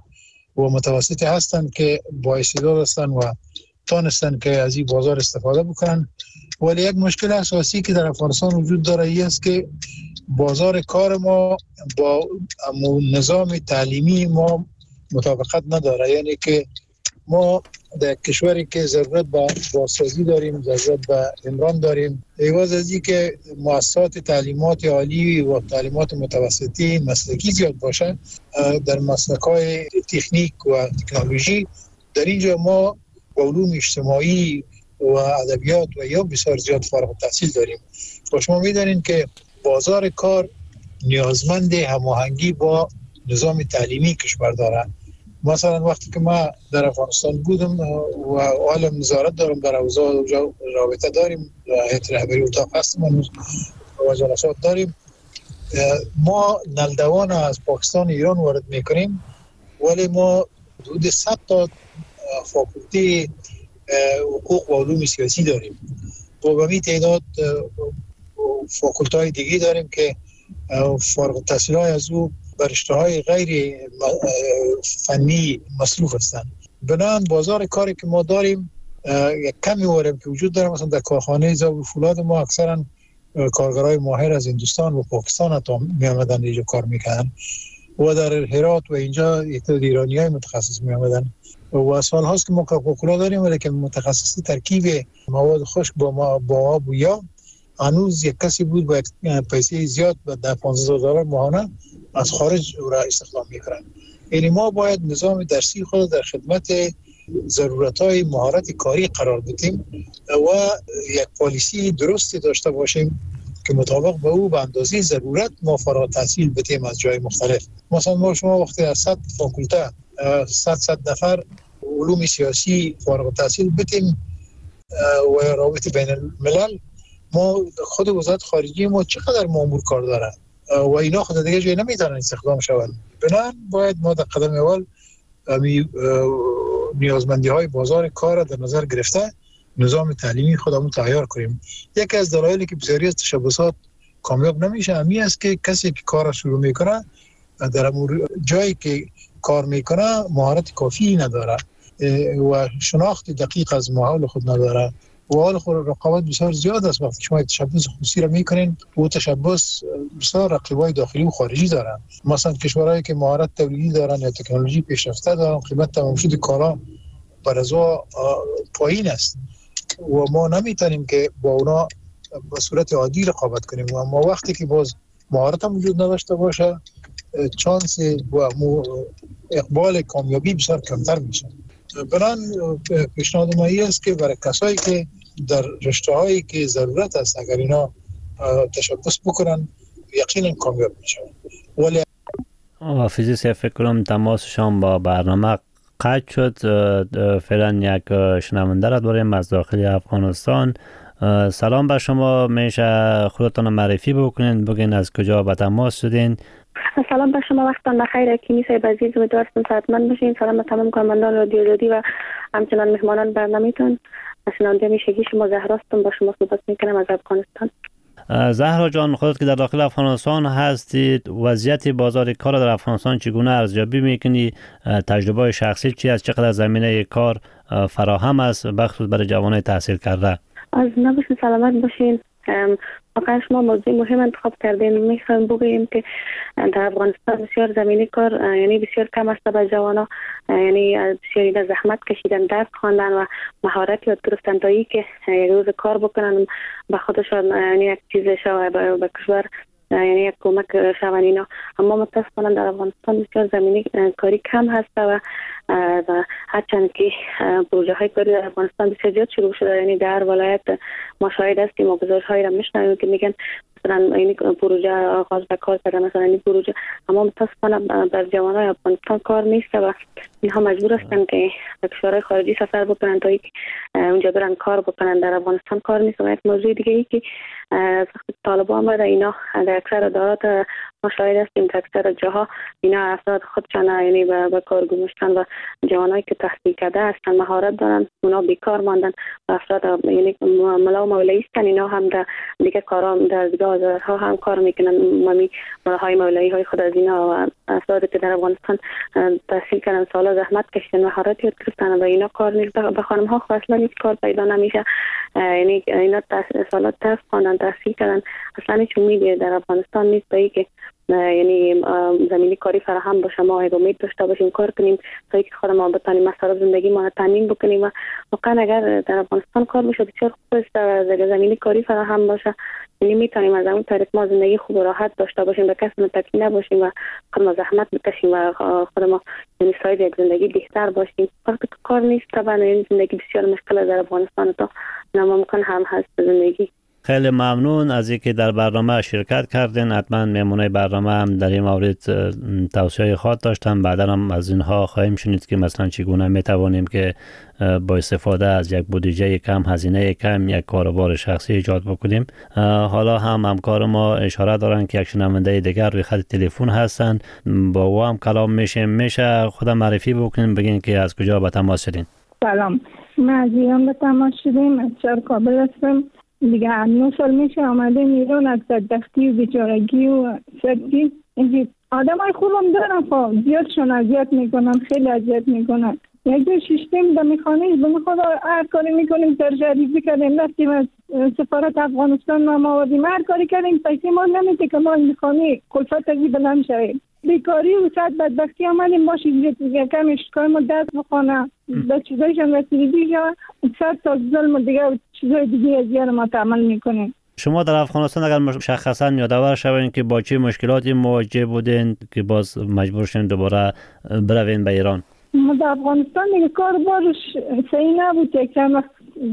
و متوسط هستند که با استعداد هستند و تانستند که از این بازار استفاده بکنن. ولی یک مشکل اساسی که در افغانستان وجود داره این است که بازار کار ما با نظام تعلیمی ما مطابقت نداره. یعنی که ما در کشوری که ضرورت به بازسازی داریم، ضرورت به عمران داریم، عوض از این که مؤسسات تعلیمات عالی و تعلیمات متوسطی مسلکی زیاد باشه، در مسلک‌های تکنیک و تکنولوژی در اینجا ما علوم اجتماعی و ادبیات و یا بسیار زیاد فارغ التحصیل داریم. و شما می‌دانید که بازار کار نیازمند هماهنگی با نظام تعلیمی کشور داره. مثلا وقتی که ما در افغانستان بودم و عالم نظارت دارم در اوضاع رابطه داریم، هیئت رهبری اتاق هستیم و جلسات داریم، ما نلدوان از پاکستان ایران وارد میکنیم، ولی ما حدود صد تا فاکولته حقوق و علوم سیاسی داریم و به این تعداد فاکولته های دیگه داریم که فارغ التحصیل‌های از او بر رشته‌های غیر فنی مصروف هستند. بنابراین بازار کاری که ما داریم یک کمی وارم که وجود داره. مثلا در کارخانه ذوب فولاد ما اکثرا کارگرای ماهر از هندوستان و پاکستان حتی می آمدن اینجا کار میکنن و در هرات و اینجا یک تعداد ایرانیای متخصص می آمدن و سال هاست که ما کوکاکولا داریم، ولی که متخصص ترکیب مواد خشک با ما با آب و یا هنوز یک کسی بود با پیسه زیاد در پانزده دلار ماهانه از خارج را استخدام میکنن. یعنی ما باید نظام درسی خود در خدمت ضرورت‌های مهارت کاری قرار بدیم و یک پالیسی درستی داشته باشیم که مطابق به او به اندازه ضرورت ما فارغ التحصیل بدیم از جای مختلف. مثلا ما شما وقتی از صد فاکولته صد صد نفر علوم سیاسی فارغ التحصیل بدیم و رابطه بین الملل، ما خود وزارت خارجه ما چقدر مامور کار داره و اینا خود دیگه جای نمیتونن استخدام شون. بنابراین باید ما در قدم اول نیازمندی های بازار کار در نظر گرفته نظام تعلیمی خودمون تیار کنیم. یکی از دلایلی که بسیاری از تشبسات کامیاب نمیشه همین است که کسی که کار شروع میکنه در جایی که کار میکنه مهارت کافی نداره و شناخت دقیق از ماحول خود نداره و حال خود رقابت بسیار زیاد است. وقتی شما تشبث خصوصی را میکنین و تشبث بسیار رقیبای داخلی و خارجی دارن. مثلا کشورهایی که مهارت تولیدی دارن یا تکنولوژی پیشرفته دارن، قیمت تمام شده کالا بر از پایین است و ما نمیتونیم که با اونا به صورت عادی رقابت کنیم. و ما وقتی که باز مهارت هم وجود نداشته باشه، چانس و اقبال کامیابی بسیار کمتر میشه. بنان پیشنهاد ما این است که برای کسایی که در رشته‌هایی که ضرورت است اگر اینا تشبث بکنن یقینا کامیاب میشن. ولی حافظی صاحب فکر کنم تماسشان با برنامه قطع شد. فعلا یک شنونده را داریم از داخل افغانستان. سلام بر شما، میشه خودتان معرفی بکنین، بگین از کجا به تماس شدین؟ سلام بر شما، وقتتان بخیر. حکیمی صاحب عزیز، امیدوارم صحتمند باشین. سلام به تمام کارمندان رادیو آزادی و همچنان مهمانان برنامه‌تون. شنونده میشگی شما زهراستم، با شما صحبت میکنم از افغانستان. زهرا جان، خودت که در داخل افغانستان هستید، وضعیت بازار کار در افغانستان چگونه ارزیابی میکنی؟ تجربه شخصی چی است؟ چقدر زمینه کار فراهم است بخصوص برای جوانای تحصیل کرده؟ از نباشین، سلامت باشین. واقعا شما موضوع مهم انتخاب کردین. میخوام بگم که در افغانستان بسیار زمینه کار یعنی بسیار کم است برای جوانا، یعنی بسیار زحمت کشیدن، درس خواندن و مهارت یاد گرفتن تا اینکه یک روز کار بکنن به خودشان، یعنی یک چیز شو به کشور، یعنی یک کمک شون اینا. اما متاسفانه در افغانستان بسیار زمینه کاری کم هست و هرچند که پروژه های کاری در افغانستان بسیار زیاد شروع شده، یعنی در ولایت ما شاهد هستیم و گزارش‌هایی را میشنویم که میگن مثلا این پروژه آغاز به کار کردن، مثلا این پروژه، اما متاسفانه بر جوانای افغانستان کار نیست و اینها مجبور هستن که به کشورهای خارجی سفر بکنن تا اینکه اونجا برن کار بکنن. در افغانستان کار نیست. و یک موضوع دیگه ای که از وقتی طالبان آمده، اینا در اکثر ادارات ما شاهد هستیم در اکثر جاها اینا افراد خودشان یعنی به کار گماشتن و جوانایی که تحصیل کرده هستن، مهارت دارن، اونا بیکار ماندن و افراد یعنی ملا و مولایی هستن، اینا هم در دیگه کارا در دیگه آزادها هم کار میکنن. ممی ملاهای مولایی های خود از اینا و افرادی که در افغانستان تحصیل کردن، سالا زحمت کشیدن، مهارت یاد گرفتن و اینا کار نیست. به خانم ها خو اصلا هیچ کار پیدا نمیشه. یعنی اینا سالات درس خواندن، تحصیل کردن، اصلا هیچ امیدی در افغانستان نیست تا اینکه یعنی زمینی کاری فراهم باشه. ما امید داشته باشیم کار کنیم تا اینکه خود ما بتونیم مصارف زندگی ما تامین بکنیم. و واقعا اگر در افغانستان کار بشه بسیار خوب است و زمینی کاری فراهم باشه، یعنی میتونیم از اون طریق ما زندگی خوب و راحت داشته باشیم، به کسی متکی نباشیم و خود ما زحمت بکشیم و خود ما یعنی صاحب یک زندگی بهتر باشیم. وقتی کار نیست طبعا این زندگی بسیار مشکل در افغانستان تا ناممکن هم هست زندگی. خیلی ممنون از اینکه در برنامه شرکت کردین. حتما مهمونای برنامه هم در این مورد توصیه خاص داشتن، بعدا هم از اینها خواهیم شنید که مثلا چگونه میتوانیم که با استفاده از یک بودجه کم، هزینه کم، یک کاروبار شخصی ایجاد بکنیم. حالا هم همکار ما اشاره دارن که یک شنونده دیگر روی خط تلفن هستن، با او هم کلام میشه. میشه خودم معرفی بکنین، بگین که از کجا به تماس شدین؟ سلام، من از ایران به تماس شدیم، از شهر کابل هستم. دیگه نه سال میشه آمدیم ایران، از بدبختی و بیچارگی و سردی. اینجی آدم های خوبم دارن، خب زیادشون اذیت میکنن، خیلی اذیت میکنن. یک جور شیشتیم به میخانه به خدا هر کاری میکنیم، ترجریزی کردیم، رفتیم از سفارت افغانستان نام آوردیم، هر کاری کردیم، پیسی ما نمیده که ما میخانه کلفت ازی بلند شویم. بیکاری و ساعت بدبختی آمدیم باشید یکم اشکای ما دست بخونه به چیزایش هم رسیدی جا ساعت تا ظلم دیگه و چیزای دیگه از یار ما تعمل میکنیم. شما در افغانستان اگر مشخصا یادآور شوین که با چه مشکلاتی مواجه بودین که باز مجبور شدین دوباره بروین به ایران؟ ما در افغانستان دیگه کار بارش صحیح نبود، یک چند وقت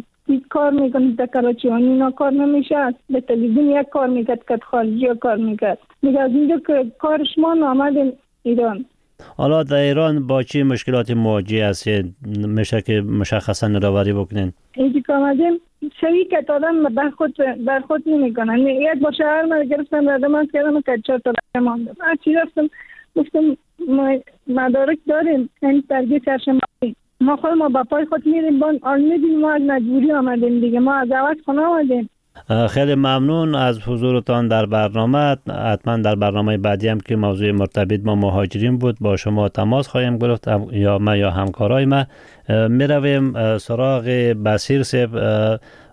کار میکنید در کراچی و اینا کار نمیشه، به تلویزیون یک کار میکرد که خارجی کار میکرد. دیگه از اینجا که کارش ما آمدیم ایران. حالا در ایران با چه مشکلاتی مواجه هستید؟ میشه که مشخصا نوآوری بکنین؟ اینجا که آمدیم شوی که آدم بر خود بر خود نمیکنن. یک با شهر من گرفتم ردم از کردم که چهار تا ماندم. هر چی رفتم گفتم ما مدارک داریم، این ترگی چرشمایی ما خود ما با پای خود میریم بان آن میدیم، ما از مجبوری آمدیم دیگه، ما از عوض خونه آمدیم. خیلی ممنون از حضورتان در برنامه. حتما در برنامه بعدی هم که موضوع مرتبط با مهاجرین بود با شما تماس خواهیم گرفت، یا ما یا همکارای ما. می رویم سراغ بصیر صاحب.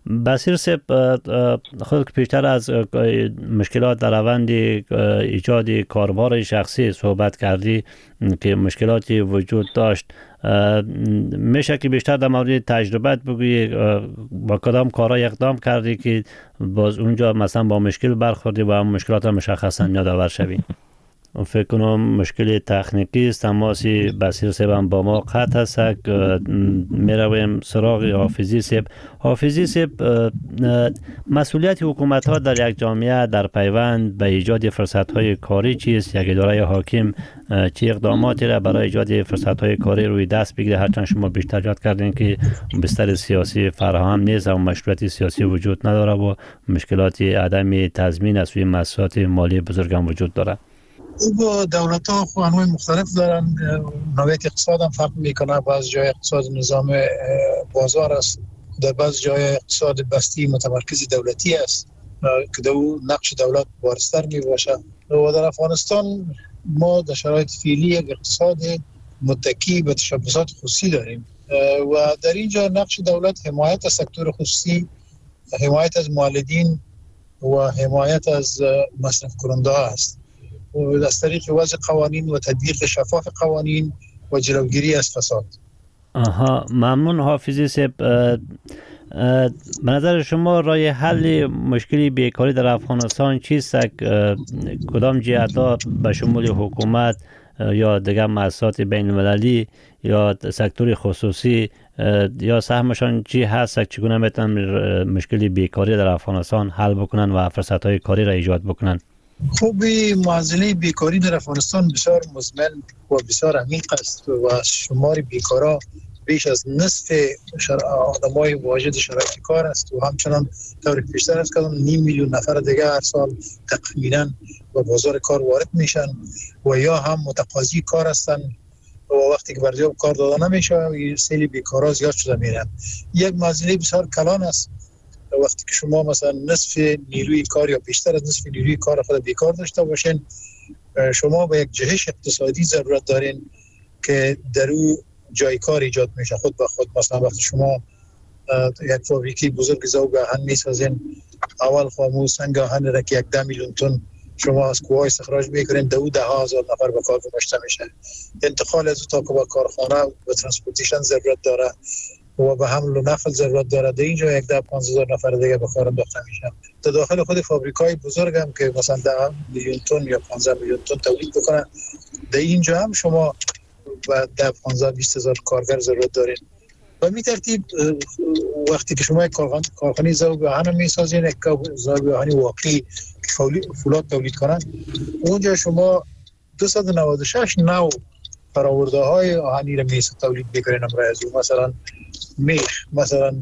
بصیر صاحب، خود که پیشتر از مشکلات در روند ایجاد کاروبار شخصی صحبت کردی که مشکلاتی وجود داشت، میشه که بیشتر در مورد تجربت بگویی با کدام کارا اقدام کردی که باز اونجا مثلا با مشکل برخوردی و مشکلات مشخصا یادآور شوی؟ فکر کنم مشکل تکنیکی است. تماسی بصیر صاحب با ما قطع است. میرویم سراغ حافظی صاحب. حافظی صاحب، مسئولیت حکومت ها در یک جامعه در پیوند به ایجاد فرصت های کاری چیست؟ یک اداره حاکم چه اقداماتی را برای ایجاد فرصت های کاری روی دست بگیره؟ هرچند شما بیشتر یاد کردین که بستر سیاسی فراهم نیست و مشروعیت سیاسی وجود نداره و مشکلات عدم تضمین از سوی مؤسسات مالی بزرگ هم وجود داره. او دولت ها خو انواع مختلف دارن. نوعیت اقتصاد هم فرق میکنه. بعض جای اقتصاد نظام بازار است، در بعض جای اقتصاد بستی متمرکز دولتی است که در نقش دولت بارزتر می باشه. و در افغانستان ما در شرایط فعلی یک اقتصاد متکی به تشبثات خصوصی داریم و در اینجا نقش دولت حمایت از سکتور خصوصی، حمایت از مولدین و حمایت از مصرف کننده است و از طریق وضع قوانین و تطبیق شفاف قوانین و جلوگیری از فساد. آها، ممنون حافظی صاحب. به نظر شما راه حل مشکلی بیکاری در افغانستان چیست؟ کدام جهت‌ها به شمول حکومت یا دیگر مؤسسات بین المللی یا سکتور خصوصی یا سهمشان چی هست؟ چگونه میتونن مشکلی بیکاری در افغانستان حل بکنن و فرصت‌های کاری را ایجاد بکنن؟ خوبی معضله بیکاری در افغانستان بسیار مزمن و بسیار عمیق است و شمار بیکارا بیش از نصف آدمای واجد شرایط کار است و همچنان طور پیشتر است که نیم میلیون نفر دیگه هر سال تقریباً به بازار کار وارد میشن و یا هم متقاضی کار هستن و وقتی که برجام کار داده نمیشه سیل بیکارا زیاد شده میرن. یک معضله بسیار کلان است. وقتی که شما مثلا نصف نیروی کار یا بیشتر از نصف نیروی کار خود بیکار داشته باشین، شما به یک جهش اقتصادی ضرورت دارین که در او جای کار ایجاد میشه خود به خود. مثلا وقتی شما یک فابریکی بزرگ ذوب آهن میسازین، اول خامو سنگ آهن را که یک ده میلیون تن شما از کوه استخراج میکنین، دو ده هزار نفر به کار گماشته میشه. انتقال از تا که به کارخانه و ترانسپورتیشن ضرورت داره و به حمل و نقل ضرورت داره. در اینجا یک ده پانزده هزار نفر دیگه به کار انداخته میشن. در داخل خود فابریکای بزرگ هم که مثلا ده میلیون تن یا پانزده میلیون تن تولید بکنن، در اینجا هم شما و ده پانزده بیست هزار کارگر ضرورت دارین. و می ترتیب وقتی که شما یک کارخانه ذوب آهن میسازین، یک ذوب آهن واقعی فولاد تولید کنن، اونجا شما دویست و نود و شش نوع فرآورده های آهنی را میسازین تولید میکنین. مثلا میخ، مثلا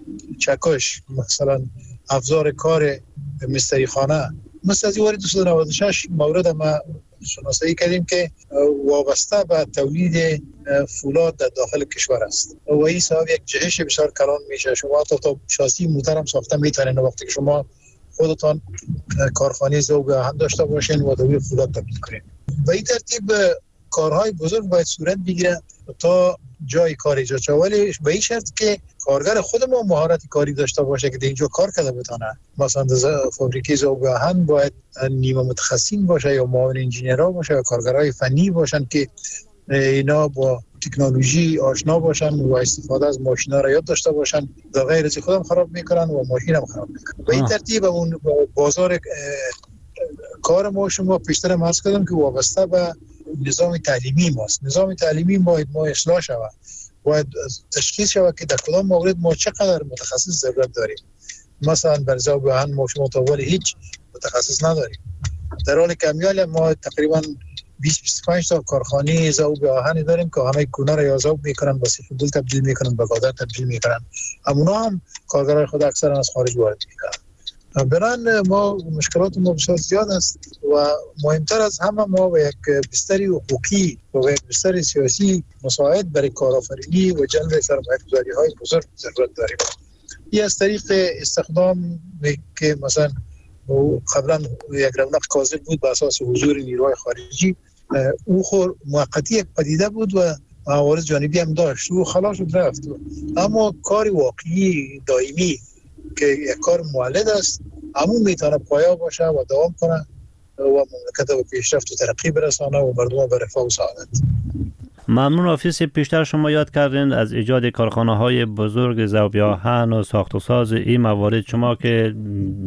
چکش، مثلا افزار کار مستری خانه، مثل از این دویست و نود و شش مورد ما شناسایی کردیم که وابسته به تولید فولاد در داخل کشور است و این صاحب یک جهش بسیار کلان میشه. شما تا تا شاسی موتر هم ساخته میتونین وقتی که شما خودتان کارخانه ذوب آهن داشته باشین و دوی فولاد تولید کنین. به این ترتیب کارهای بزرگ باید صورت بگیره تا جای کار ایجاد شه، ولی به این شرط که کارگر خود ما مهارت کاری داشته باشه که در اینجا کار کرده بتونه. مثلا در فابریکه ذوب آهن باید نیمه متخصصین باشه یا معاون انجینرها باشه یا کارگرای فنی باشن که اینا با تکنولوژی آشنا باشن و استفاده از ماشینا را یاد داشته باشن. در غیر از خودم خراب میکنن و ماشین هم خراب میکنن. به این ترتیب اون بازار کار ما شما پیشتر عرض کردم که وابسته به نظام تعلیمی ماست. نظام تعلیمی باید ما اصلاح شود، باید تشخیص شود که در کدام مورد ما چقدر متخصص ضرورت داریم. مثلا بر ذوب آهن ما شما تا ولی هیچ متخصص نداریم، در حالی که امیال ما تقریبا بیست بیست و پنج تا کارخانه ذوب آهن داریم که آهنای کونه را یا ذوب میکنن، با سیخ دل تبدیل میکنن، به گازر تبدیل میکنن. همونا هم کارگرای خود اکثرا از خارج وارد میکنن. بران ما مشکلات ما بسیار زیاد است و مهمتر از همه ما به یک بستری حقوقی و به یک بستری سیاسی مساعد برای کارآفرینی و جلب سرمایه‌گذاری های بزرگ ضرورت داریم. این از طریق استخدام که مثلا قبلا یک رونق کاذب بود به اساس حضور نیروهای خارجی، او خور موقتی یک پدیده بود و عوارض جانبی هم داشت، او خلاص شد رفت. اما کار واقعی دائمی که یک کار مولد است، همون میتونه پایه باشه و دوام کنه و مملکت به پیشرفت و ترقی برسانه و مردم به رفاه و سعادت. ممنون. آفیس پیشتر شما یاد کردین از ایجاد کارخانه های بزرگ ذوب آهن و ساخت و ساز این موارد. شما که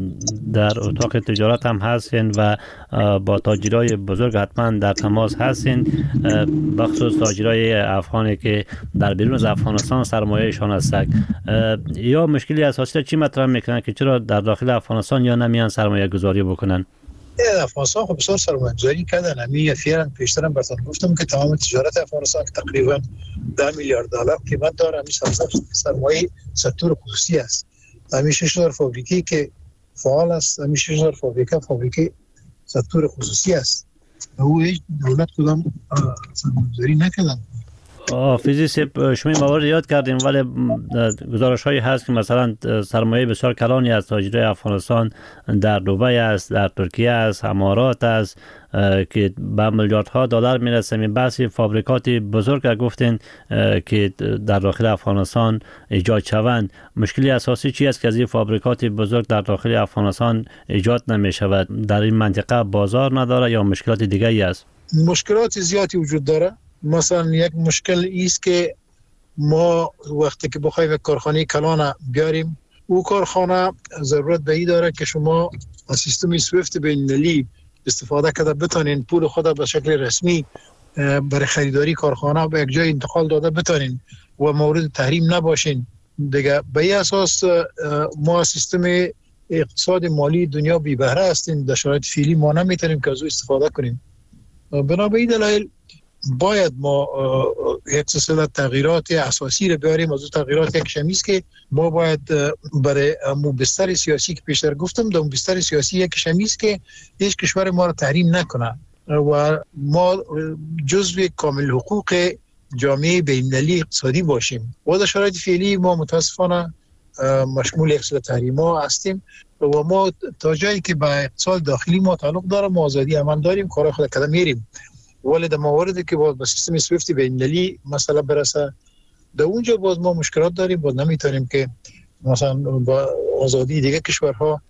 در اتاق تجارت هم هستین و با تاجرای بزرگ حتما در تماس هستین، بخصوص تاجرای افغانی که در بیرون از افغانستان سرمایه‌شان هستند، یا مشکلی اساسی چی مطرح میکنن که چرا در داخل افغانستان یا نمیان سرمایه گذاری بکنن؟ افغانستان خب بسیار سرمایه گذاری کردن. همین فعلا پیشترم براتون گفتم که تمام تجارت افغانستان که تقریبا ده میلیارد دلار قیمت داره، همین سرمایه سکتور خصوصی است. همین شش هزار فابریکه که فعال است، همین شش هزار فابریکه فابریکه سکتور خصوصی است. او هیچ دولت کدام سرمایه گذاری نکردن. آفیزی سپ شما موارد یاد کردیم، ولی گزارش هایی هست که مثلا سرمایه بسیار کلانی از تاجرای افغانستان در دبی است، در ترکیه است، امارات است که به میلیاردها دلار میرسه. می بحثی فابریکات بزرگ گفتین که در داخل افغانستان ایجاد شوند. مشکلی اساسی چی است که از این فابریکات بزرگ در داخل افغانستان ایجاد نمی شود؟ در این منطقه بازار نداره یا مشکلات دیگری است؟ مشکلات زیادی وجود داره. مثلا یک مشکل ایست که ما وقتی که بخوایم کارخانه کلان بیاریم، او کارخانه ضرورت به این داره که شما از سیستم سویفت بین‌المللی استفاده کرده بتونین پول خود به شکل رسمی برای خریداری کارخانه به یک جای انتقال داده بتونین و مورد تحریم نباشین. دیگه به این اساس ما سیستم اقتصاد مالی دنیا بی بهره هستیم. در شرایط فعلی ما نمیتونیم که از او استفاده کنیم. بنابراین دلایل باید ما یک سلسله تغییرات اساسی رو بیاریم. از اون تغییرات یک شمیست که ما باید برای مو بستر سیاسی که پیشتر گفتم، در بستر سیاسی یک شمیست که هیچ کشور ما رو تحریم نکنه و ما جزو کامل حقوق جامعه بین‌المللی اقتصادی باشیم. و در شرایط فعلی ما متاسفانه مشمول یک سلسله تحریم‌ها هستیم و ما تا جایی که به اقتصاد داخلی ما تعلق داره ما آزادی عمل داریم، کار خود کردن میریم. ولی در مواردی که باز با سیستم سویفت بین‌المللی مسئله برسه، در اونجا باز ما مشکلات داریم. باز نمیتونیم که مثلا با آزادی دیگه کشورها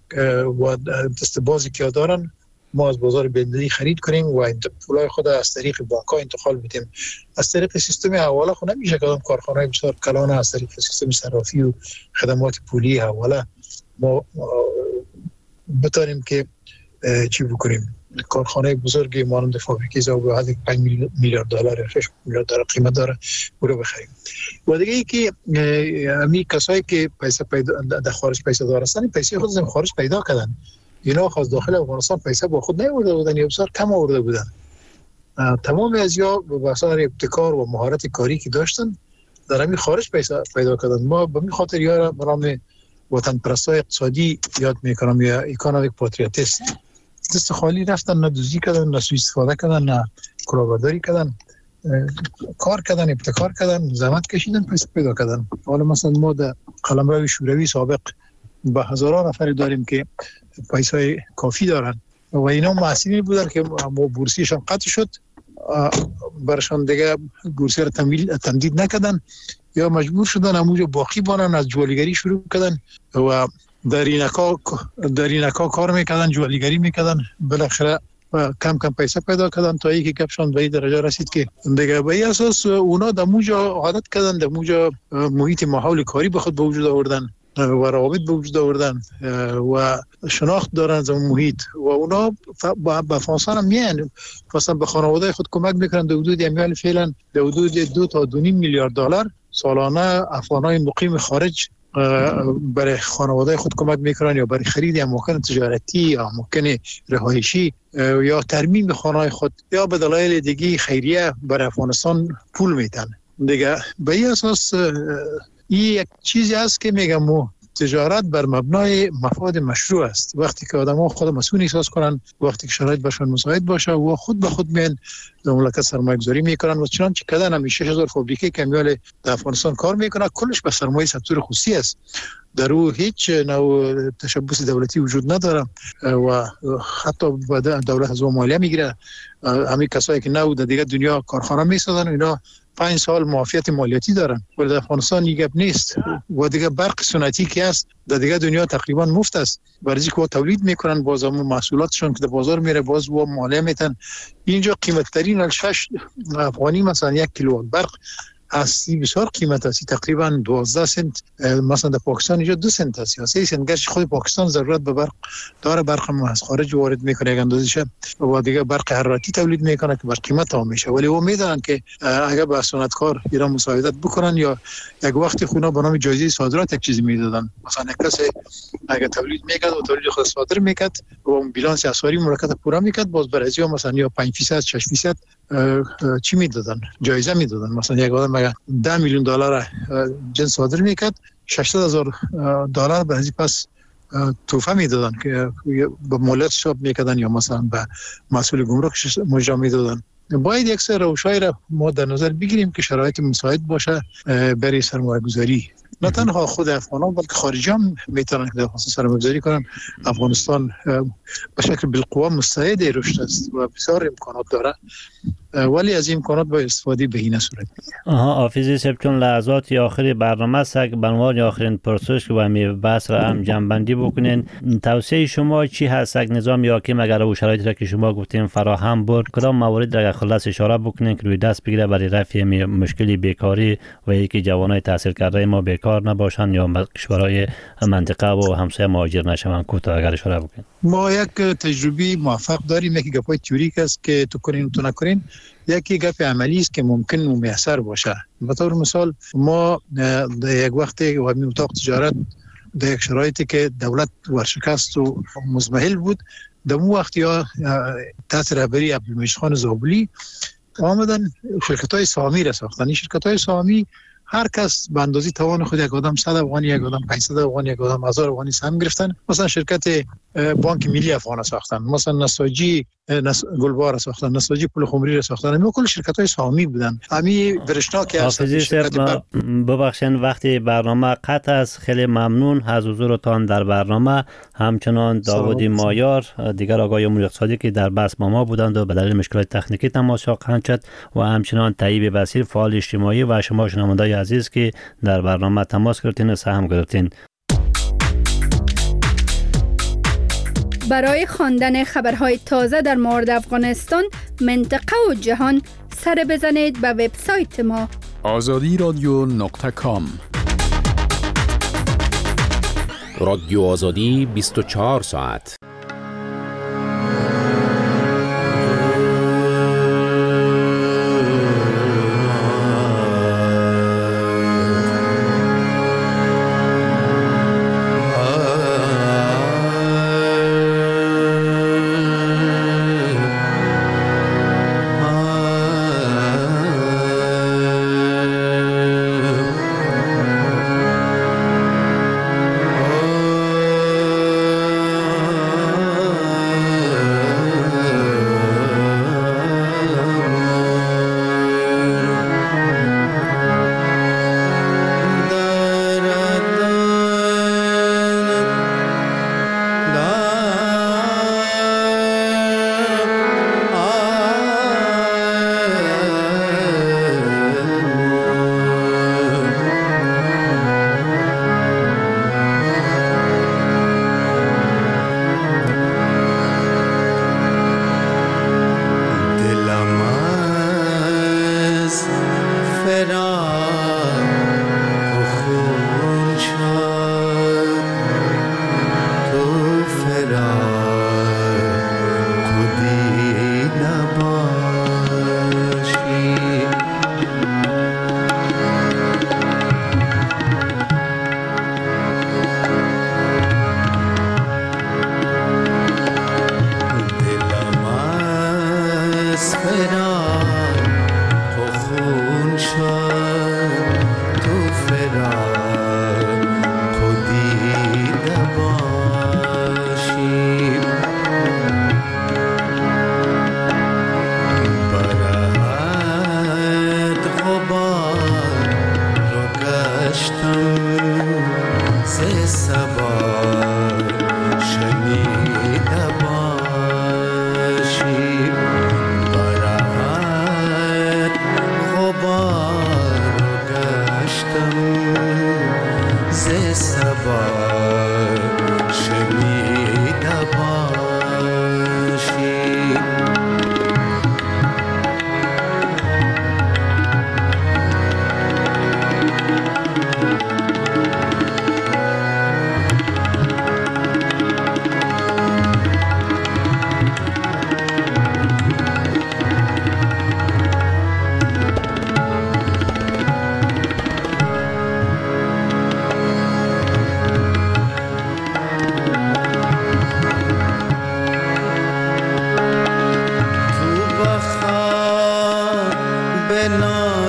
و دست بازی که دارن ما از بازار بین‌المللی خرید کنیم و پولای خود از طریق بانک‌ها انتقال بدیم. از طریق سیستم حواله خود نمیشه که کارخانه‌های بسیار کلان از طریق سیستم صرافی و خدمات پولی حواله ما بتونیم که چی بکنیم. کارخانه بزرگی مانند فابریکه ذوب آهن پنج میلیارد دلار یا شش میلیارد دلار قیمت داره برو بخریم. و دیگه ای که همین کسایی که پیسه پیدا در خارج پیسه دار هستن، پیسه خود از خارج پیدا کردن. اینا خاص داخل افغانستان پیسه با خود نیاورده بودن یا بسیار کم آورده بودن. تمام از یا به وسایل ابتکار و مهارت کاری که داشتن در همین خارج پیسه پیدا کردن. ما به این خاطر یارا برام وطن پرستای اقتصادی یاد میکنم یا اکونومیک پاتریوتیست. دست خالی رفتن، نه دوزی کردن، نه سوء استفاده کردن، نه کلاهبرداری کردن، کار کردن، ابتکار کردن، زحمت کشیدن، پیسه پیدا کردن. حالا مثلا ما در قلمرو شوروی سابق با هزاران نفر داریم که پیسه کافی دارن و اینا محصولین بودن که بورسیشان قطع شد، برشان دیگه بورسی را تمدید نکردن یا مجبور شدن همونجا باقی بانن، از جوالیگری شروع کردن و در اینکا در اینکا کار میکردن، جوالیگری میکردن، بالاخره کم کم پیسه پیدا کردن تا اینکه گپشان به این درجه رسید که دیگه به این اساس اونا در موجا عادت کردن، در موجا محیط ماحول کاری به خود به وجود آوردن و روابط به وجود آوردن و شناخت دارن از محیط و اونا به افغانستان هم میان مثلا به خانواده خود کمک میکنن. در حدود امیال فعلا در حدود دو تا دو میلیارد دلار سالانه افغانای مقیم خارج برای خانواده خود کمک میکنن یا برای خرید اماکن تجارتی یا اماکن رهایشی یا ترمیم خانه‌های خود یا به دلایل دیگه خیریه برای افغانستان پول میدن. دیگه به این اساس این یک چیزی است که میگم تجارت بر مبنای مفاد مشروع است. وقتی که آدم‌ها خود مسئول احساس کنن، وقتی که شرایط بهشون مساعد باشه و خود به خود میان در مملکت سرمایه‌گذاری میکنن و چنانچه کردن همین شش هزار فابریکه که میال در افغانستان کار میکنه کلش به سرمایه سکتور خصوصی است. در او هیچ نوع تشبث دولتی وجود نداره و حتی دولت از اون مالیه میگیره. همین کسایی که نو در دیگه دنیا کارخانه میسازن اینا پنج سال معافیت مالیاتی دارن، ولی در افغانستان این گپ نیست. و دیگه برق سنتی که است در دیگه دنیا تقریبا مفت است، برای اینکه تولید میکنن، باز هم محصولاتشون که در بازار میره باز و مالیه میتن. اینجا قیمت ترین شش افغانی مثلا یک کیلو برق هستی بسیار قیمت است، تقریبا دوازده سنت. مثلا در پاکستان اینجا دو سنت است یا سه سنت، گرچه خود پاکستان ضرورت به برق داره، برق هم از خارج وارد میکنه یک اندازه‌ش و دیگه برق حرارتی تولید میکنه که بر قیمت تمام میشه. ولی او میدونن که اگر با صنعتکار ایران مساعدت بکنن یا یک وقتی خونا به نام جایزه صادرات یک چیزی میدادن، مثلا کسی اگر تولید میکرد و تولید خود صادر میکرد و اون بیلانس اسعاری مملکت پورا میکرد، باز برای مثلا یا پنج درصد شش درصد چی میدادن، جایزه میدادن. مثلا یک آدم اگر ده میلیون دلار جنس صادر میکرد، ششصد هزار دلار به ازی پس توفه میدادن که به مالیات حساب میکردن یا مثلا به مسئول گمرک مجرا میدادن. باید یک سری روشای را ما در نظر بگیریم که شرایط مساعد باشه برای سرمایه گذاری. نه تنها خود افغانان بلکه خارجی هم میتونن که در افغانستان سرمایه گذاری کنن. افغانستان به شکل بالقوه مستعد رشد است و بسیار امکانات داره، ولی از این امکانات با استفاده به این صورت میگه. آها حافظی صاحب، چون لحظات آخری برنامه است، به عنوان آخرین پرسش که با می بحث را هم جنبندی بکنین، توصیه شما چی هست؟ یک نظام حاکم اگر او شرایطی را که شما گفتین فراهم بود، کدام موارد را خلاص اشاره بکنین که روی دست بگیره برای رفع مشکلی بیکاری و یکی جوانای تحصیل کرده ما بیکار نباشن یا کشورهای منطقه و همسایه مهاجر نشون؟ کوتاه اگر اشاره بکنین. ما یک تجربه موفق داریم، یکی گپای تئوریک است که تو کنین تو نکنین، یکی گپ عملی است که ممکن و میسر باشه. به طور مثال ما در یک وقتی و همین اتاق تجارت در یک شرایطی که دولت ورشکست و مزمحل بود، در اون وقتی ها تحت رهبری عبدالمجید خان زابلی آمدن شرکت‌های سهامی را ساختن. این شرکت‌های سهامی هر کس به اندازه توان خود، یک آدم صد افغانی، یک آدم پانصد افغانی، یک آدم هزار افغانی سهم گرفتن. مثلا شرکت بانک ملی افغان ساختن، مثلا نساجی نس... گلبار ساختن، نساجی پول خمری را ساختن. همه کل شرکت‌های سهامی بودن. همین برشنا که حافظی صاحب ببخشید وقتی برنامه قطع است، خیلی ممنون از حضورتان در برنامه. همچنان داوودی مایار دیگر آقای امور اقتصادی که در بحث با ما بودند و به دلیل مشکلات تکنیکی تماس خواهند شد، و همچنان طیب بصیر فعال اجتماعی و شما شنوندگان عزیز که در برنامه تماس گرفتین و سهم گرفتین. برای خواندن خبرهای تازه در مورد افغانستان، منطقه و جهان، سر بزنید به وبسایت ما آزادی رادیو نقطه کام. رادیو آزادی بیست و چهار ساعت. اسفرا تو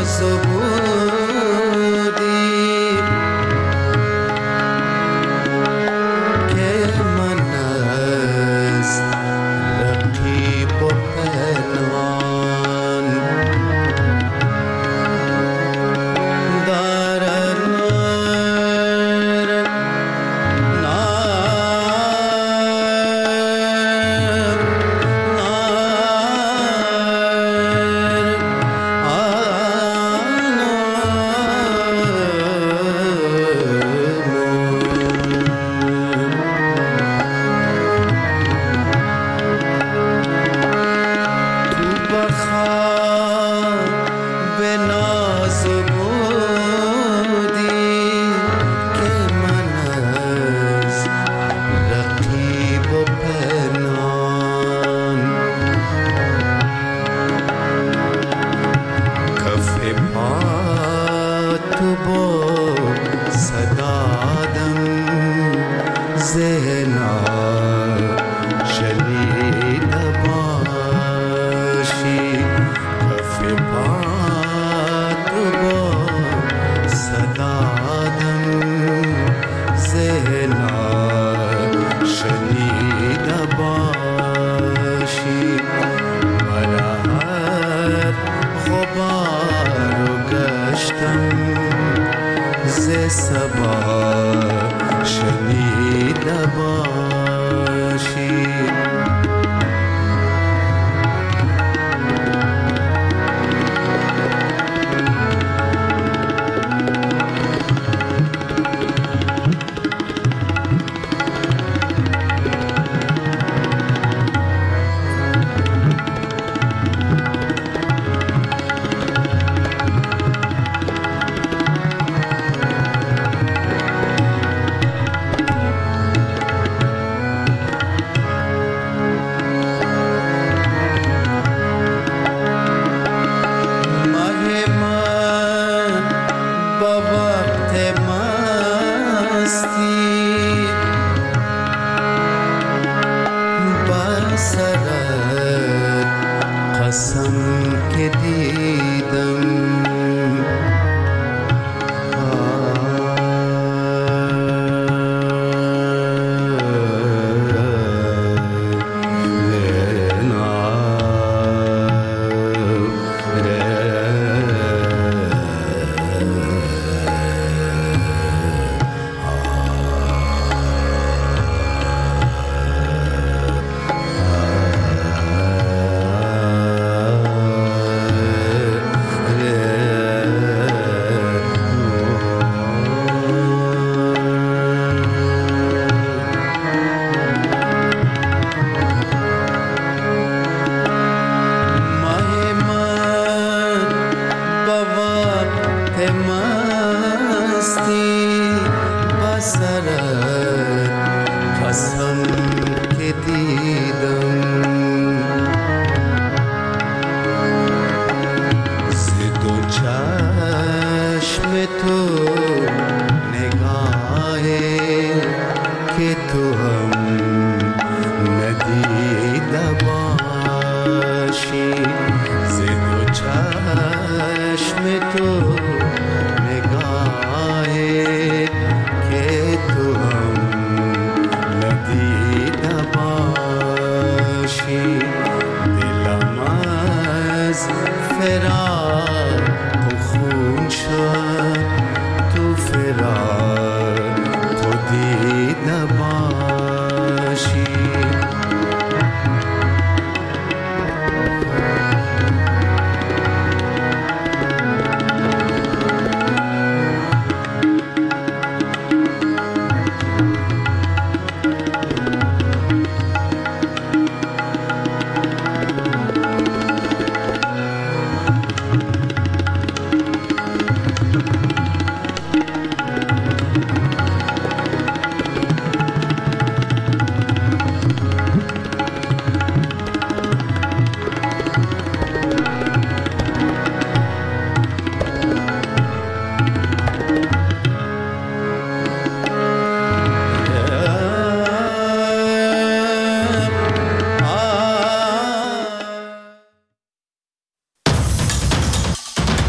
چشم تو